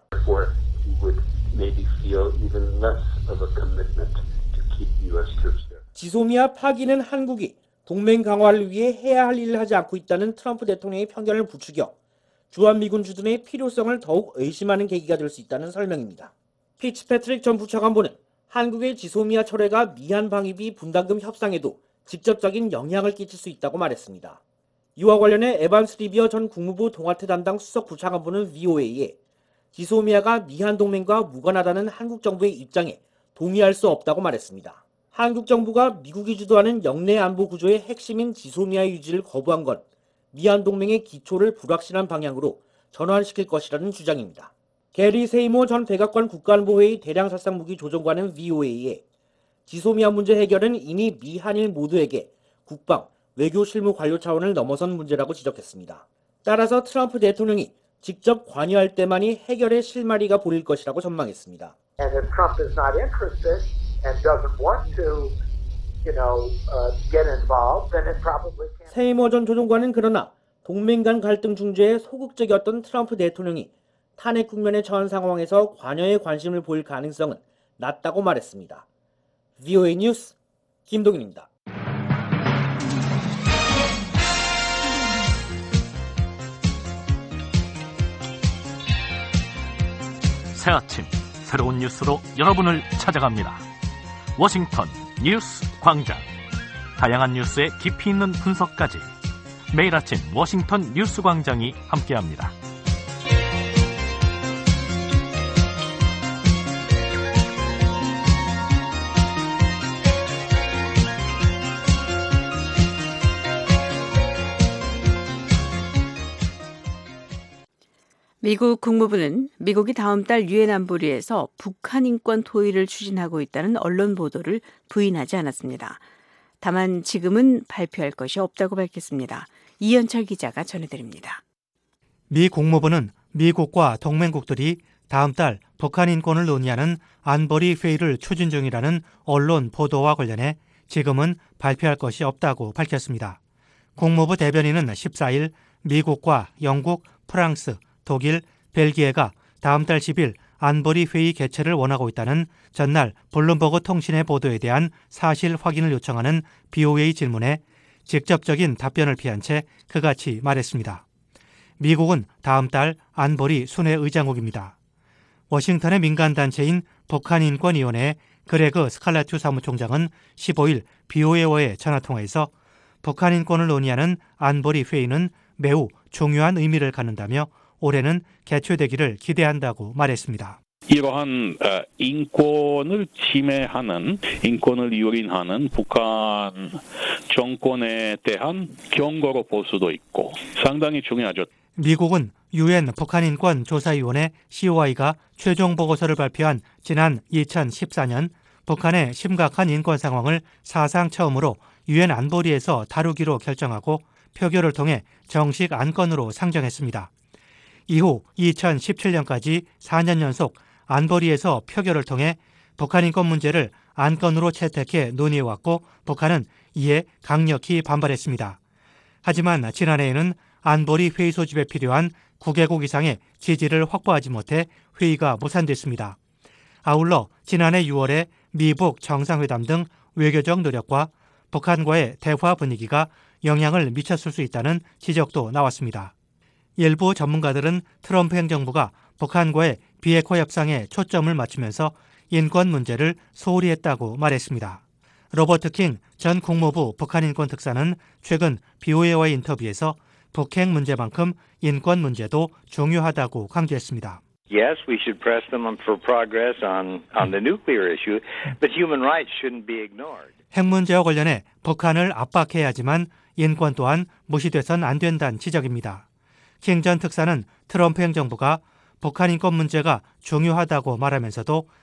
지소미아 파기는 한국이 동맹 강화를 위해 해야 할 일을 하지 않고 있다는 트럼프 대통령의 편견을 부추겨 주한미군 주둔의 필요성을 더욱 의심하는 계기가 될 수 있다는 설명입니다. 피츠패트릭 전 부차관보는 한국의 지소미아 철회가 미한 방위비 분담금 협상에도 직접적인 영향을 끼칠 수 있다고 말했습니다. 이와 관련해 에반스 리비어 전 국무부 동아태 담당 수석 부차관보는 VOA에 지소미아가 미한 동맹과 무관하다는 한국 정부의 입장에 동의할 수 없다고 말했습니다. 한국 정부가 미국이 주도하는 영내 안보 구조의 핵심인 지소미아 유지를 거부한 건 미한 동맹의 기초를 불확실한 방향으로 전환시킬 것이라는 주장입니다. 게리 세이모 전 백악관 국가안보회의 대량살상무기 조정관은 VOA에 지소미아 문제 해결은 이미 미한일 모두에게 국방, 외교 실무 관료 차원을 넘어선 문제라고 지적했습니다. 따라서 트럼프 대통령이 직접 관여할 때만이 해결의 실마리가 보일 것이라고 전망했습니다. And if Trump is not interested and doesn't want to, get involved, then it probably can't. 세이모 전 조정관은 그러나 동맹 간 갈등 중재에 소극적이었던 트럼프 대통령이 탄핵 국면에 처한 상황에서 관여에 관심을 보일 가능성은 낮다고 말했습니다. VOA 뉴스 김동윤입니다. 새 아침 새로운 뉴스로 여러분을 찾아갑니다. 워싱턴 뉴스 광장. 다양한 뉴스의 깊이 있는 분석까지 매일 아침 워싱턴 뉴스 광장이 함께합니다. 미국 국무부는 미국이 다음 달 유엔 안보리에서 북한 인권 토의를 추진하고 있다는 언론 보도를 부인하지 않았습니다. 다만 지금은 발표할 것이 없다고 밝혔습니다. 이현철 기자가 전해드립니다. 미 국무부는 미국과 동맹국들이 다음 달 북한 인권을 논의하는 안보리 회의를 추진 중이라는 언론 보도와 관련해 지금은 발표할 것이 없다고 밝혔습니다. 국무부 대변인은 14일 미국과 영국, 프랑스, 독일, 벨기에가 다음 달 10일 안보리 회의 개최를 원하고 있다는 전날 블룸버그 통신의 보도에 대한 사실 확인을 요청하는 BOA 질문에 직접적인 답변을 피한 채 그같이 말했습니다. 미국은 다음 달 안보리 순회 의장국입니다. 워싱턴의 민간단체인 북한인권위원회 그레그 스칼라튜 사무총장은 15일 BOA와의 전화통화에서 북한 인권을 논의하는 안보리 회의는 매우 중요한 의미를 갖는다며 올해는 개최되기를 기대한다고 말했습니다. 이러한 인권을 침해하는, 인권을 유린하는 북한 정권에 대한 경고로 볼 수도 있고 상당히 중요하죠. 미국은 유엔 북한인권조사위원회 COI가 최종 보고서를 발표한 지난 2014년 북한의 심각한 인권 상황을 사상 처음으로 유엔 안보리에서 다루기로 결정하고 표결을 통해 정식 안건으로 상정했습니다. 이후 2017년까지 4년 연속 안보리에서 표결을 통해 북한 인권 문제를 안건으로 채택해 논의해왔고 북한은 이에 강력히 반발했습니다. 하지만 지난해에는 안보리 회의 소집에 필요한 9개국 이상의 지지를 확보하지 못해 회의가 무산됐습니다. 아울러 지난해 6월에 미북 정상회담 등 외교적 노력과 북한과의 대화 분위기가 영향을 미쳤을 수 있다는 지적도 나왔습니다. 일부 전문가들은 트럼프 행정부가 북한과의 비핵화 협상에 초점을 맞추면서 인권 문제를 소홀히 했다고 말했습니다. 로버트 킹 전 국무부 북한인권 특사는 최근 BOA와의 인터뷰에서 북핵 문제만큼 인권 문제도 중요하다고 강조했습니다. Yes, we should press them for progress on the nuclear issue, but human rights shouldn't be ignored. 핵 문제와 관련해 북한을 압박해야 하지만 인권 또한 무시돼선 안 된다는 지적입니다. 킹 전 특사는 트럼프 행정부가 북한 인권 문제가 중요하다고 말하면서도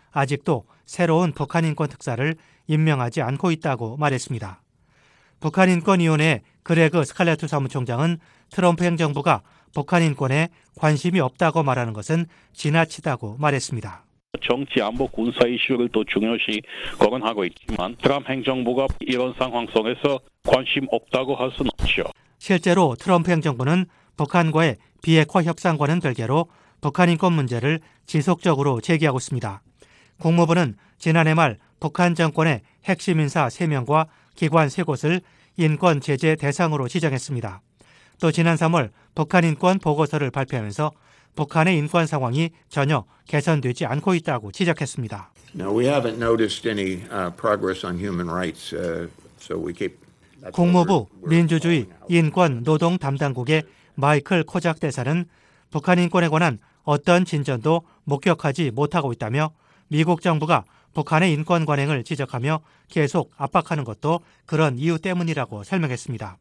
아직도 새로운 북한 인권 특사를 임명하지 않고 있다고 말했습니다. 북한 인권위원회 그레그 스칼레트 사무총장은 트럼프 행정부가 북한 인권에 관심이 없다고 말하는 것은 지나치다고 말했습니다. 정치, 안보, 군사 이슈를 또 중요시 거론하고 있지만 트럼프 행정부가 이런 상황 속에서 관심 없다고 할 수는 없죠. 실제로 트럼프 행정부는 북한과의 비핵화 협상과는 별개로 북한 인권 문제를 지속적으로 제기하고 있습니다. 국무부는 지난해 말 북한 정권의 핵심 인사 3명과 기관 3곳을 인권 제재 대상으로 지정했습니다. 또 지난 3월 북한 인권 보고서를 발표하면서 북한의 인권 상황이 전혀 개선되지 않고 있다고 지적했습니다. No, we haven't noticed any progress on human rights, so we keep. 국무부 민주주의 인권 노동 담당국의 마이클 코작 대사는 북한 인권에 관한 어떤 진전도 목격하지 못하고 있다며 미국 정부가 북한의 인권 관행을 지적하며 계속 압박하는 것도 그런 이유 때문이라고 설명했습니다.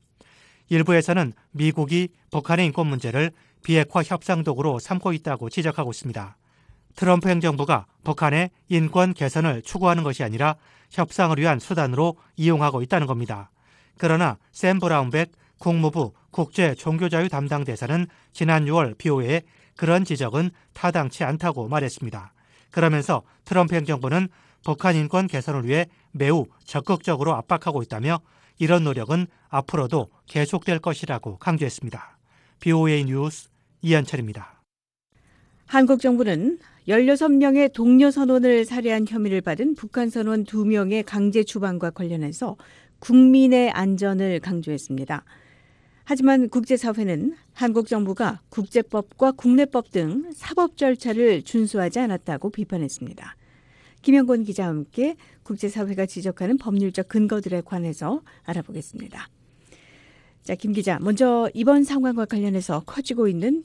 일부에서는 미국이 북한의 인권 문제를 비핵화 협상 도구로 삼고 있다고 지적하고 있습니다. 트럼프 행정부가 북한의 인권 개선을 추구하는 것이 아니라 협상을 위한 수단으로 이용하고 있다는 겁니다. 그러나 샘 브라운백 국무부 국제종교자유 담당 대사는 지난 6월 BOA에 그런 지적은 타당치 않다고 말했습니다. 그러면서 트럼프 행정부는 북한 인권 개선을 위해 매우 적극적으로 압박하고 있다며 이런 노력은 앞으로도 계속될 것이라고 강조했습니다. BOA 뉴스 이현철입니다. 한국 정부는 16명의 동료 선원을 살해한 혐의를 받은 북한 선원 2명의 강제 추방과 관련해서 국민의 안전을 강조했습니다. 하지만 국제사회는 한국 정부가 국제법과 국내법 등 사법 절차를 준수하지 않았다고 비판했습니다. 김영곤 기자와 함께 국제사회가 지적하는 법률적 근거들에 관해서 알아보겠습니다. 자, 김 기자, 먼저 이번 상황과 관련해서 커지고 있는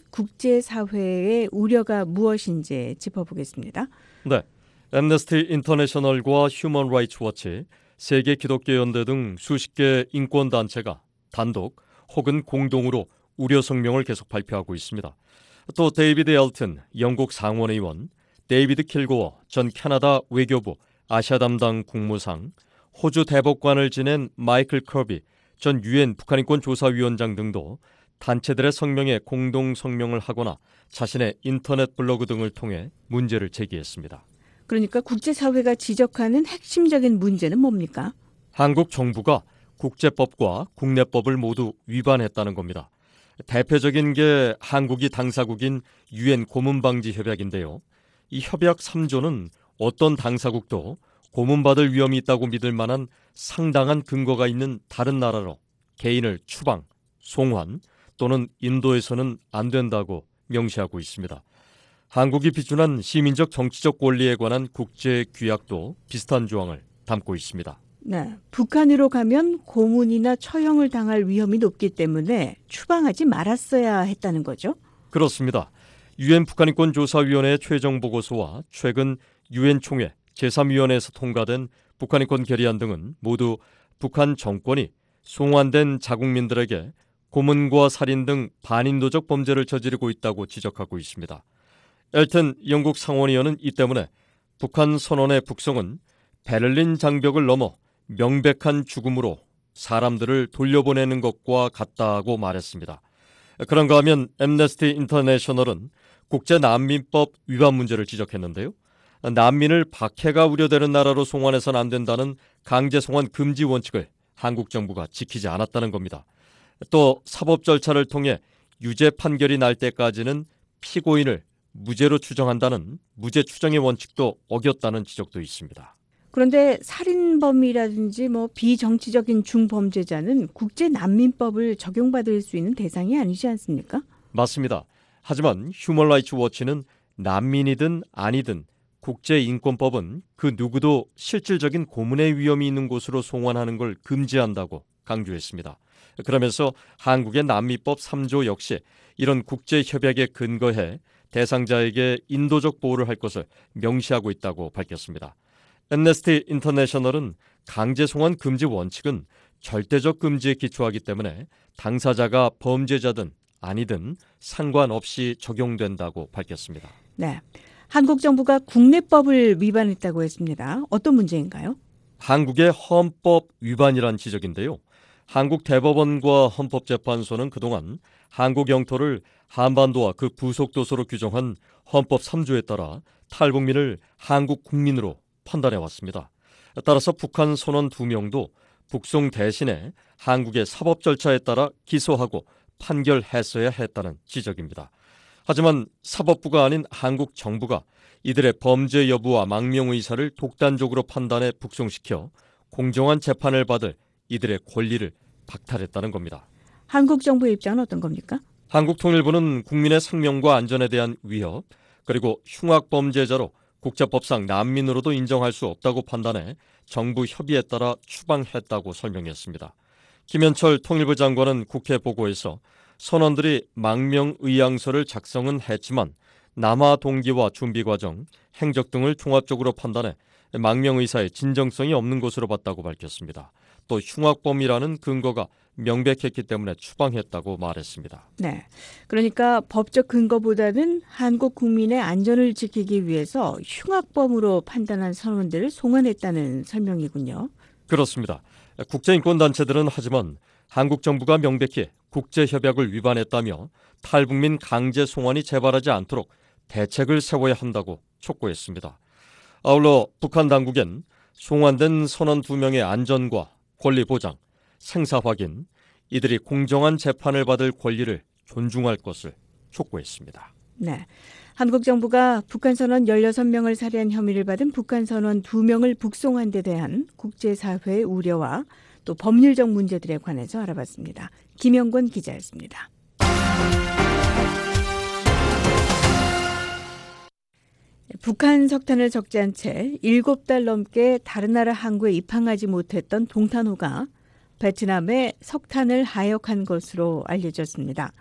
국제사회의 우려가 무엇인지 짚어보겠습니다. 네, 앰너스티 인터내셔널과 휴먼 라이츠 워치, 세계 기독교 연대 등 수십 개 인권단체가 단독 혹은 공동으로 우려 성명을 계속 발표하고 있습니다. 또 데이비드 엘튼 영국 상원의원, 데이비드 킬고어 전 캐나다 외교부 아시아 담당 국무상, 호주 대법관을 지낸 마이클 커비 전 유엔 북한인권 조사위원장 등도 단체들의 성명에 공동 성명을 하거나 자신의 인터넷 블로그 등을 통해 문제를 제기했습니다. 그러니까 국제사회가 지적하는 핵심적인 문제는 뭡니까? 한국 정부가 국제법과 국내법을 모두 위반했다는 겁니다. 대표적인 게 한국이 당사국인 유엔 고문방지협약인데요. 이 협약 3조는 어떤 당사국도 고문받을 위험이 있다고 믿을 만한 상당한 근거가 있는 다른 나라로 개인을 추방, 송환 또는 인도해서는 안 된다고 명시하고 있습니다. 한국이 비준한 시민적 정치적 권리에 관한 국제 규약도 비슷한 조항을 담고 있습니다. 네, 북한으로 가면 고문이나 처형을 당할 위험이 높기 때문에 추방하지 말았어야 했다는 거죠? 그렇습니다. 유엔 북한인권조사위원회의 최종 보고서와 최근 유엔 총회 제3위원회에서 통과된 북한인권 결의안 등은 모두 북한 정권이 송환된 자국민들에게 고문과 살인 등 반인도적 범죄를 저지르고 있다고 지적하고 있습니다. 엘튼 영국 상원의원은 이 때문에 북한 선언의 북송은 베를린 장벽을 넘어 명백한 죽음으로 사람들을 돌려보내는 것과 같다고 말했습니다. 그런가 하면 앰너스티 인터내셔널은 국제난민법 위반 문제를 지적했는데요. 난민을 박해가 우려되는 나라로 송환해서는 안 된다는 강제 송환 금지 원칙을 한국 정부가 지키지 않았다는 겁니다. 또 사법 절차를 통해 유죄 판결이 날 때까지는 피고인을 무죄로 추정한다는 무죄 추정의 원칙도 어겼다는 지적도 있습니다. 그런데 살인범이라든지 비정치적인 중범죄자는 국제난민법을 적용받을 수 있는 대상이 아니지 않습니까? 맞습니다. 하지만 휴먼 라이츠 워치는 난민이든 아니든 국제인권법은 그 누구도 실질적인 고문의 위험이 있는 곳으로 송환하는 걸 금지한다고 강조했습니다. 그러면서 한국의 난민법 3조 역시 이런 국제협약에 근거해 대상자에게 인도적 보호를 할 것을 명시하고 있다고 밝혔습니다. 앰너스티 인터내셔널은 강제 송환 금지 원칙은 절대적 금지에 기초하기 때문에 당사자가 범죄자든 아니든 상관없이 적용된다고 밝혔습니다. 네, 한국 정부가 국내법을 위반했다고 했습니다. 어떤 문제인가요? 한국의 헌법 위반이란 지적인데요. 한국 대법원과 헌법재판소는 그동안 한국 영토를 한반도와 그 부속도서로 규정한 헌법 3조에 따라 탈북민을 한국 국민으로 판단해왔습니다. 따라서 북한 선원 2명도 북송 대신에 한국의 사법 절차에 따라 기소하고 판결했어야 했다는 지적입니다. 하지만 사법부가 아닌 한국 정부가 이들의 범죄 여부와 망명 의사를 독단적으로 판단해 북송시켜 공정한 재판을 받을 이들의 권리를 박탈했다는 겁니다. 한국 정부의 입장은 어떤 겁니까? 한국통일부는 국민의 생명과 안전에 대한 위협, 그리고 흉악 범죄자로 국제법상 난민으로도 인정할 수 없다고 판단해 정부 협의에 따라 추방했다고 설명했습니다. 김현철 통일부 장관은 국회 보고에서 선원들이 망명 의향서를 작성은 했지만 남하 동기와 준비 과정, 행적 등을 종합적으로 판단해 망명 의사의 진정성이 없는 것으로 봤다고 밝혔습니다. 또 흉악범이라는 근거가 명백했기 때문에 추방했다고 말했습니다. 네, 그러니까 법적 근거보다는 한국 국민의 안전을 지키기 위해서 흉악범으로 판단한 선원들을 송환했다는 설명이군요. 그렇습니다. 국제인권단체들은 하지만 한국 정부가 명백히 국제협약을 위반했다며 탈북민 강제 송환이 재발하지 않도록 대책을 세워야 한다고 촉구했습니다. 아울러 북한 당국엔 송환된 선원 2명의 안전과 권리 보장, 생사 확인, 이들이 공정한 재판을 받을 권리를 존중할 것을 촉구했습니다. 네, 한국 정부가 북한 선원 16명을 살해한 혐의를 받은 북한 선원 2명을 북송한 데 대한 국제사회의 우려와 또 법률적 문제들에 관해서 알아봤습니다. 김영권 기자였습니다. 북한 석탄을 적재한 채 7달 넘게 다른 나라 항구에 입항하지 못했던 동탄호가 베트남에 석탄을 하역한 것으로 알려졌습니다.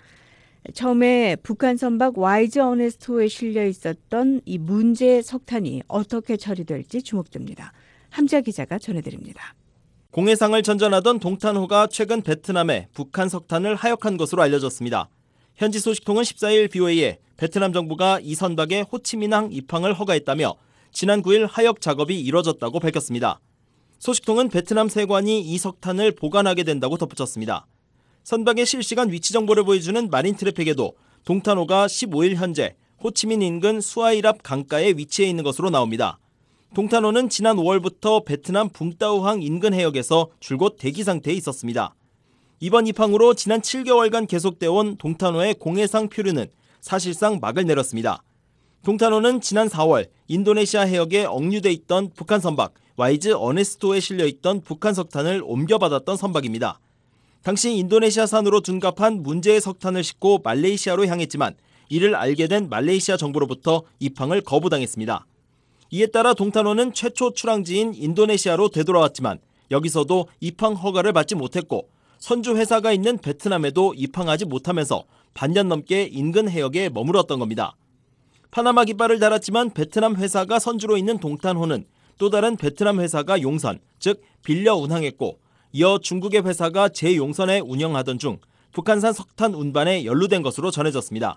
처음에 북한 선박 와이즈 어네스토에 실려 있었던 이 문제 석탄이 어떻게 처리될지 주목됩니다. 함자 기자가 전해드립니다. 공해상을 전전하던 동탄호가 최근 베트남에 북한 석탄을 하역한 것으로 알려졌습니다. 현지 소식통은 14일 BOA에 베트남 정부가 이 선박의 호치민항 입항을 허가했다며 지난 9일 하역 작업이 이뤄졌다고 밝혔습니다. 소식통은 베트남 세관이 이 석탄을 보관하게 된다고 덧붙였습니다. 선박의 실시간 위치 정보를 보여주는 마린 트래픽에도 동탄호가 15일 현재 호치민 인근 수아이랍 강가에 위치해 있는 것으로 나옵니다. 동탄호는 지난 5월부터 베트남 붕따오항 인근 해역에서 줄곧 대기 상태에 있었습니다. 이번 입항으로 지난 7개월간 계속되어온 동탄호의 공해상 표류는 사실상 막을 내렸습니다. 동탄호는 지난 4월 인도네시아 해역에 억류돼 있던 북한 선박 와이즈 어네스토에 실려있던 북한 석탄을 옮겨받았던 선박입니다. 당시 인도네시아산으로 둔갑한 문제의 석탄을 싣고 말레이시아로 향했지만 이를 알게 된 말레이시아 정부로부터 입항을 거부당했습니다. 이에 따라 동탄호는 최초 출항지인 인도네시아로 되돌아왔지만 여기서도 입항 허가를 받지 못했고 선주 회사가 있는 베트남에도 입항하지 못하면서 반년 넘게 인근 해역에 머물렀던 겁니다. 파나마 깃발을 달았지만 베트남 회사가 선주로 있는 동탄호는 또 다른 베트남 회사가 용선, 즉 빌려 운항했고 이어 중국의 회사가 제용선에 운영하던 중 북한산 석탄 운반에 연루된 것으로 전해졌습니다.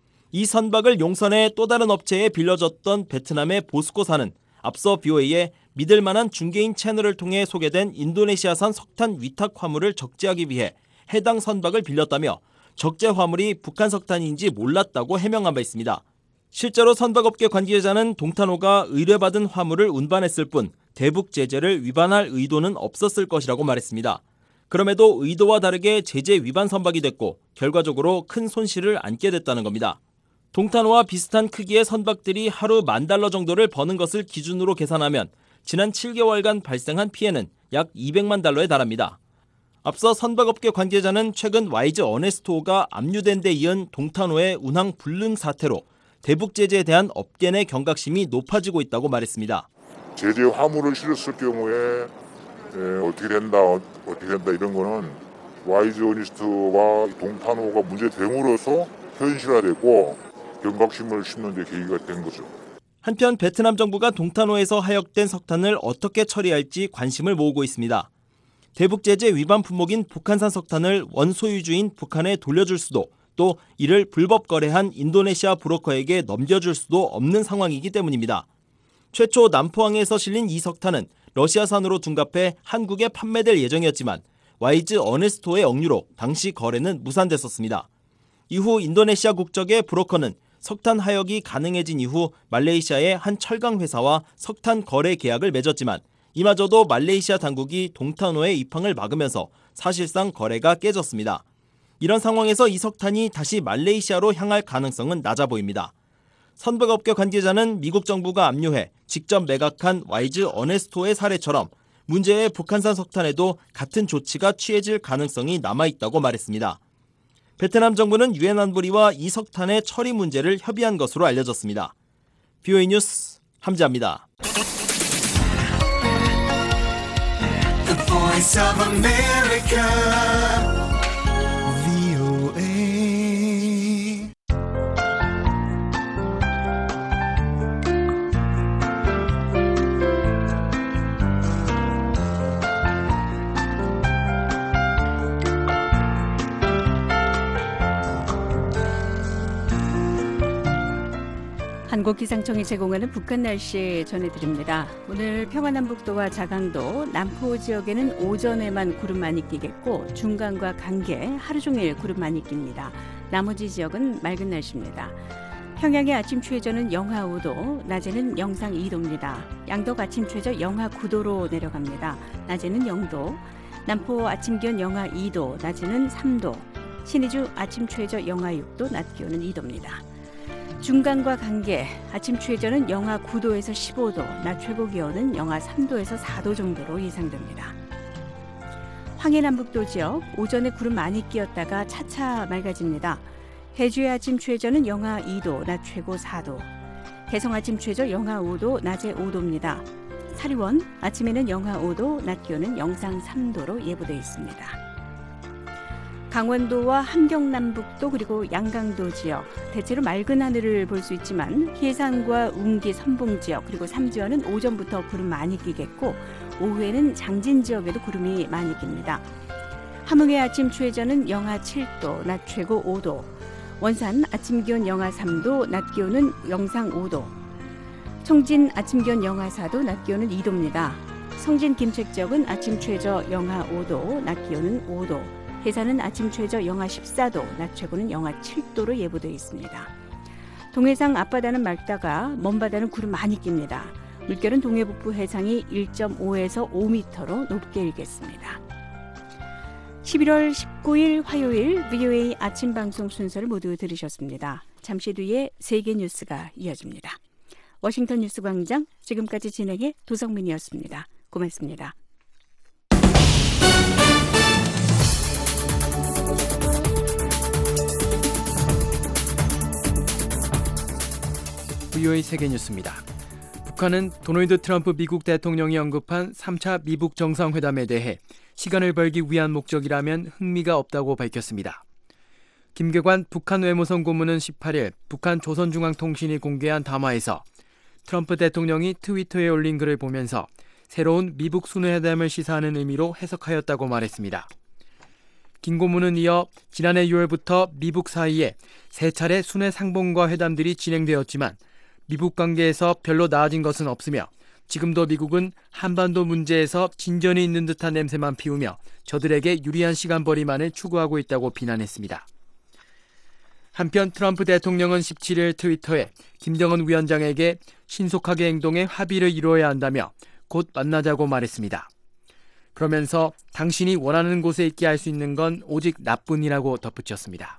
이 선박을 용선의 또 다른 업체에 빌려줬던 베트남의 보스코사는 앞서 BOA에 믿을 만한 중개인 채널을 통해 소개된 인도네시아산 석탄 위탁 화물을 적재하기 위해 해당 선박을 빌렸다며 적재 화물이 북한 석탄인지 몰랐다고 해명한 바 있습니다. 실제로 선박업계 관계자는 동탄호가 의뢰받은 화물을 운반했을 뿐 대북 제재를 위반할 의도는 없었을 것이라고 말했습니다. 그럼에도 의도와 다르게 제재 위반 선박이 됐고 결과적으로 큰 손실을 안게 됐다는 겁니다. 동탄호와 비슷한 크기의 선박들이 하루 $10,000 정도를 버는 것을 기준으로 계산하면 지난 7개월간 발생한 피해는 약 $200만 달랍니다. 앞서 선박업계 관계자는 최근 와이즈 어네스토가 압류된 데 이은 동탄호의 운항 불능 사태로 대북 제재에 대한 업계 내 경각심이 높아지고 있다고 말했습니다. 제재 화물을 실었을 경우에 어떻게 된다 이런 거는 와이즈 어네스토와 동탄호가 문제됨으로써 현실화되고 경각심을 심는 데 계기가 된 거죠. 한편 베트남 정부가 동탄호에서 하역된 석탄을 어떻게 처리할지 관심을 모으고 있습니다. 대북 제재 위반 품목인 북한산 석탄을 원소유주인 북한에 돌려줄 수도 또 이를 불법 거래한 인도네시아 브로커에게 넘겨줄 수도 없는 상황이기 때문입니다. 최초 남포항에서 실린 이 석탄은 러시아산으로 둔갑해 한국에 판매될 예정이었지만 와이즈 어네스토의 억류로 당시 거래는 무산됐었습니다. 이후 인도네시아 국적의 브로커는 석탄 하역이 가능해진 이후 말레이시아의 한 철강 회사와 석탄 거래 계약을 맺었지만 이마저도 말레이시아 당국이 동탄호의 입항을 막으면서 사실상 거래가 깨졌습니다. 이런 상황에서 이 석탄이 다시 말레이시아로 향할 가능성은 낮아 보입니다. 선박업계 관계자는 미국 정부가 압류해 직접 매각한 와이즈 어네스토의 사례처럼 문제의 북한산 석탄에도 같은 조치가 취해질 가능성이 남아있다고 말했습니다. 베트남 정부는 유엔 안보리와 이 석탄의 처리 문제를 협의한 것으로 알려졌습니다. BOA 뉴스 함지아입니다. The Voice of America, VOA. 한국기상청이 제공하는 북한 날씨 전해드립니다. 오늘 평안남북도와 자강도, 남포 지역에는 오전에만 구름 많이 끼겠고 중간과 강계 하루 종일 구름 많이 낍니다. 나머지 지역은 맑은 날씨입니다. 평양의 아침 최저는 영하 5도, 낮에는 영상 2도입니다. 양덕 아침 최저 영하 9도로 내려갑니다. 낮에는 0도, 남포 아침 기온 영하 2도, 낮에는 3도, 신의주 아침 최저 영하 6도, 낮 기온은 2도입니다. 중간과 강계, 아침 최저는 영하 9도에서 15도, 낮 최고 기온은 영하 3도에서 4도 정도로 예상됩니다. 황해남북도 지역, 오전에 구름 많이 끼었다가 차차 맑아집니다. 해주의 아침 최저는 영하 2도, 낮 최고 4도. 개성 아침 최저 영하 5도, 낮에 5도입니다. 사리원, 아침에는 영하 5도, 낮 기온은 영상 3도로 예보되어 있습니다. 강원도와 함경남북도 그리고 양강도 지역, 대체로 맑은 하늘을 볼 수 있지만 해상과 운기, 선봉 지역 그리고 삼지연은 오전부터 구름 많이 끼겠고 오후에는 장진 지역에도 구름이 많이 낍니다. 함흥의 아침 최저는 영하 7도, 낮 최고 5도. 원산 아침 기온 영하 3도, 낮 기온은 영상 5도. 청진 아침 기온 영하 4도, 낮 기온은 2도입니다. 성진 김책 지역은 아침 최저 영하 5도, 낮 기온은 5도. 해산은 아침 최저 영하 14도, 낮 최고는 영하 7도로 예보되어 있습니다. 동해상 앞바다는 맑다가 먼바다는 구름 많이 낍니다. 물결은 동해북부 해상이 1.5에서 5m로 높게 일겠습니다. 11월 19일 화요일 VOA 아침 방송 순서를 모두 들으셨습니다. 잠시 뒤에 세계 뉴스가 이어집니다. 워싱턴 뉴스광장 지금까지 진행해 도성민이었습니다. 고맙습니다. VOA 세계뉴스입니다. 북한은 도널드 트럼프 미국 대통령이 언급한 3차 미북 정상회담에 대해 시간을 벌기 위한 목적이라면 흥미가 없다고 밝혔습니다. 김계관 북한 외무성 고문은 18일 북한 조선중앙통신이 공개한 담화에서 트럼프 대통령이 트위터에 올린 글을 보면서 새로운 미북 순회회담을 시사하는 의미로 해석하였다고 말했습니다. 김 고문은 이어 지난해 6월부터 미북 사이에 3차례 순회 상봉과 회담들이 진행되었지만 미북 관계에서 별로 나아진 것은 없으며 지금도 미국은 한반도 문제에서 진전이 있는 듯한 냄새만 피우며 저들에게 유리한 시간벌이만을 추구하고 있다고 비난했습니다. 한편 트럼프 대통령은 17일 트위터에 김정은 위원장에게 신속하게 행동해 합의를 이루어야 한다며 곧 만나자고 말했습니다. 그러면서 당신이 원하는 곳에 있게 할 수 있는 건 오직 나뿐이라고 덧붙였습니다.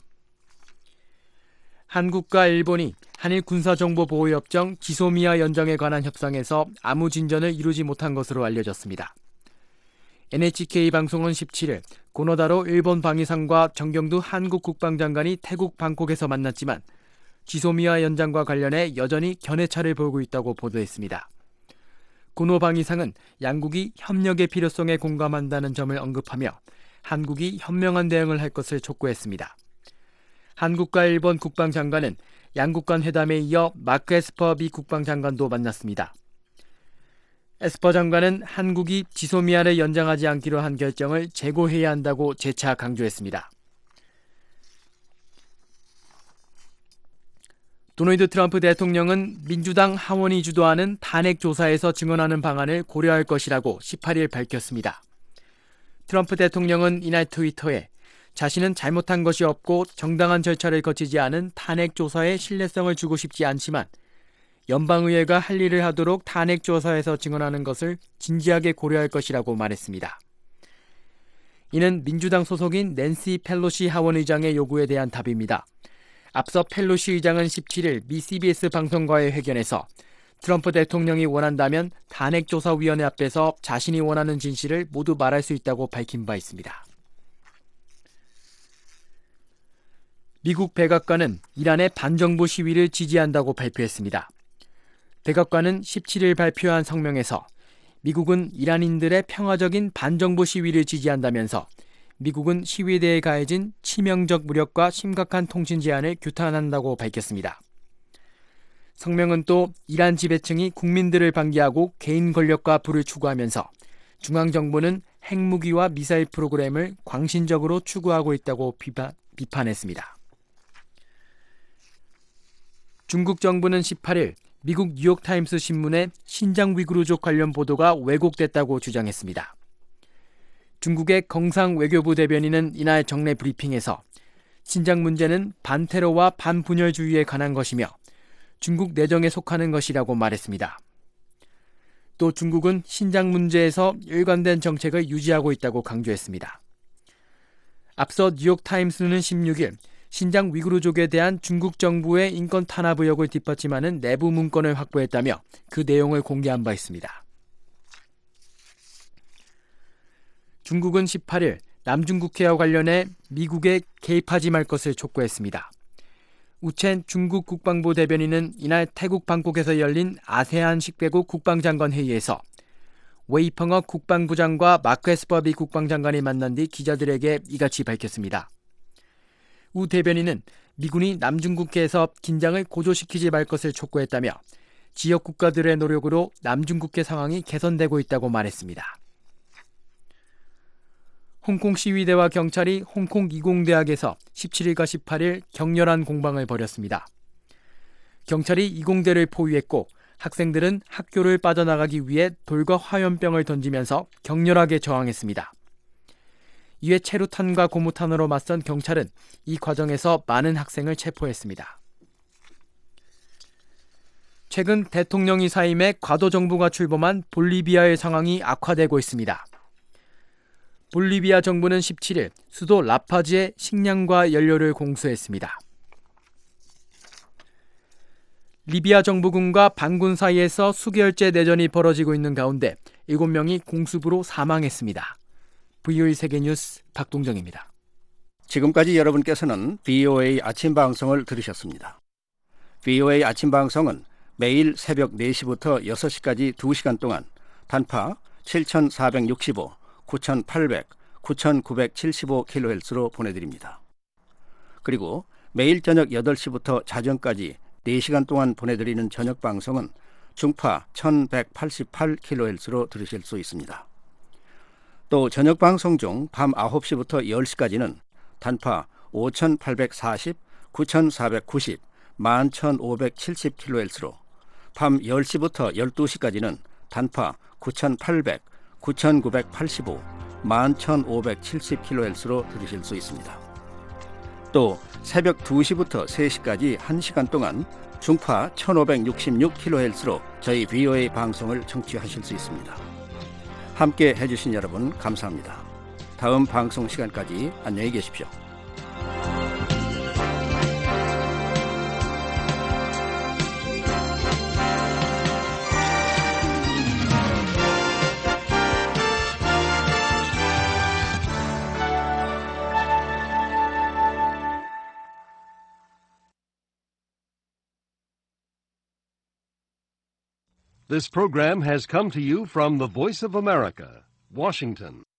한국과 일본이 한일 군사정보보호협정 지소미아 연장에 관한 협상에서 아무 진전을 이루지 못한 것으로 알려졌습니다. NHK 방송은 17일 고노다로 일본 방위상과 정경두 한국 국방장관이 태국 방콕에서 만났지만 지소미아 연장과 관련해 여전히 견해차를 보이고 있다고 보도했습니다. 고노 방위상은 양국이 협력의 필요성에 공감한다는 점을 언급하며 한국이 현명한 대응을 할 것을 촉구했습니다. 한국과 일본 국방장관은 양국 간 회담에 이어 마크 에스퍼 미 국방장관도 만났습니다. 에스퍼 장관은 한국이 지소미아를 연장하지 않기로 한 결정을 재고해야 한다고 재차 강조했습니다. 도널드 트럼프 대통령은 민주당 하원이 주도하는 탄핵 조사에서 증언하는 방안을 고려할 것이라고 18일 밝혔습니다. 트럼프 대통령은 이날 트위터에 자신은 잘못한 것이 없고 정당한 절차를 거치지 않은 탄핵 조사에 신뢰성을 주고 싶지 않지만 연방의회가 할 일을 하도록 탄핵 조사에서 증언하는 것을 진지하게 고려할 것이라고 말했습니다. 이는 민주당 소속인 낸시 펠로시 하원의장의 요구에 대한 답입니다. 앞서 펠로시 의장은 17일 미 CBS 방송과의 회견에서 트럼프 대통령이 원한다면 탄핵조사위원회 앞에서 자신이 원하는 진실을 모두 말할 수 있다고 밝힌 바 있습니다. 미국 백악관은 이란의 반정부 시위를 지지한다고 발표했습니다. 백악관은 17일 발표한 성명에서 미국은 이란인들의 평화적인 반정부 시위를 지지한다면서 미국은 시위에 대해 가해진 치명적 무력과 심각한 통신 제한을 규탄한다고 밝혔습니다. 성명은 또 이란 지배층이 국민들을 방기하고 개인 권력과 부를 추구하면서 중앙정부는 핵무기와 미사일 프로그램을 광신적으로 추구하고 있다고 비판했습니다. 중국 정부는 18일 미국 뉴욕타임스 신문에 신장 위구르족 관련 보도가 왜곡됐다고 주장했습니다. 중국의 경상 외교부 대변인은 이날 정례 브리핑에서 신장 문제는 반테러와 반분열주의에 관한 것이며 중국 내정에 속하는 것이라고 말했습니다. 또 중국은 신장 문제에서 일관된 정책을 유지하고 있다고 강조했습니다. 앞서 뉴욕타임스는 16일 신장 위구르족에 대한 중국 정부의 인권 탄압 의혹을 뒷받침하는 내부 문건을 확보했다며 그 내용을 공개한 바 있습니다. 중국은 18일 남중국해와 관련해 미국에 개입하지 말 것을 촉구했습니다. 우첸 중국 국방부 대변인은 이날 태국 방콕에서 열린 아세안 10개국 국방장관 회의에서 웨이펑어 국방부장과 마크 에스퍼 미 국방장관이 만난 뒤 기자들에게 이같이 밝혔습니다. 우 대변인은 미군이 남중국해에서 긴장을 고조시키지 말 것을 촉구했다며 지역 국가들의 노력으로 남중국해 상황이 개선되고 있다고 말했습니다. 홍콩 시위대와 경찰이 홍콩 이공대학에서 17일과 18일 격렬한 공방을 벌였습니다. 경찰이 이공대를 포위했고 학생들은 학교를 빠져나가기 위해 돌과 화염병을 던지면서 격렬하게 저항했습니다. 이에 체루탄과 고무탄으로 맞선 경찰은 이 과정에서 많은 학생을 체포했습니다. 최근 대통령이 사임해 과도 정부가 출범한 볼리비아의 상황이 악화되고 있습니다. 볼리비아 정부는 17일 수도 라파즈에 식량과 연료를 공수했습니다. 리비아 정부군과 반군 사이에서 수개월째 내전이 벌어지고 있는 가운데 7명이 공습으로 사망했습니다. VOA 세계뉴스 박동정입니다. 지금까지 여러분께서는 VOA 아침 방송을 들으셨습니다. VOA 아침 방송은 매일 새벽 4시부터 6시까지 2시간 동안 단파 7465, 9800, 9975kHz로 보내드립니다. 그리고 매일 저녁 8시부터 자정까지 4시간 동안 보내드리는 저녁 방송은 중파 1188kHz로 들으실 수 있습니다. 또 저녁 방송 중 밤 9시부터 10시까지는 단파 5840, 9490, 11570kHz로 밤 10시부터 12시까지는 단파 9800, 9985, 11570kHz로 들으실 수 있습니다. 또 새벽 2시부터 3시까지 1시간 동안 중파 1566kHz로 저희 VOA 방송을 청취하실 수 있습니다. 함께 해주신 여러분 감사합니다. 다음 방송 시간까지 안녕히 계십시오. This program has come to you from the Voice of America, Washington.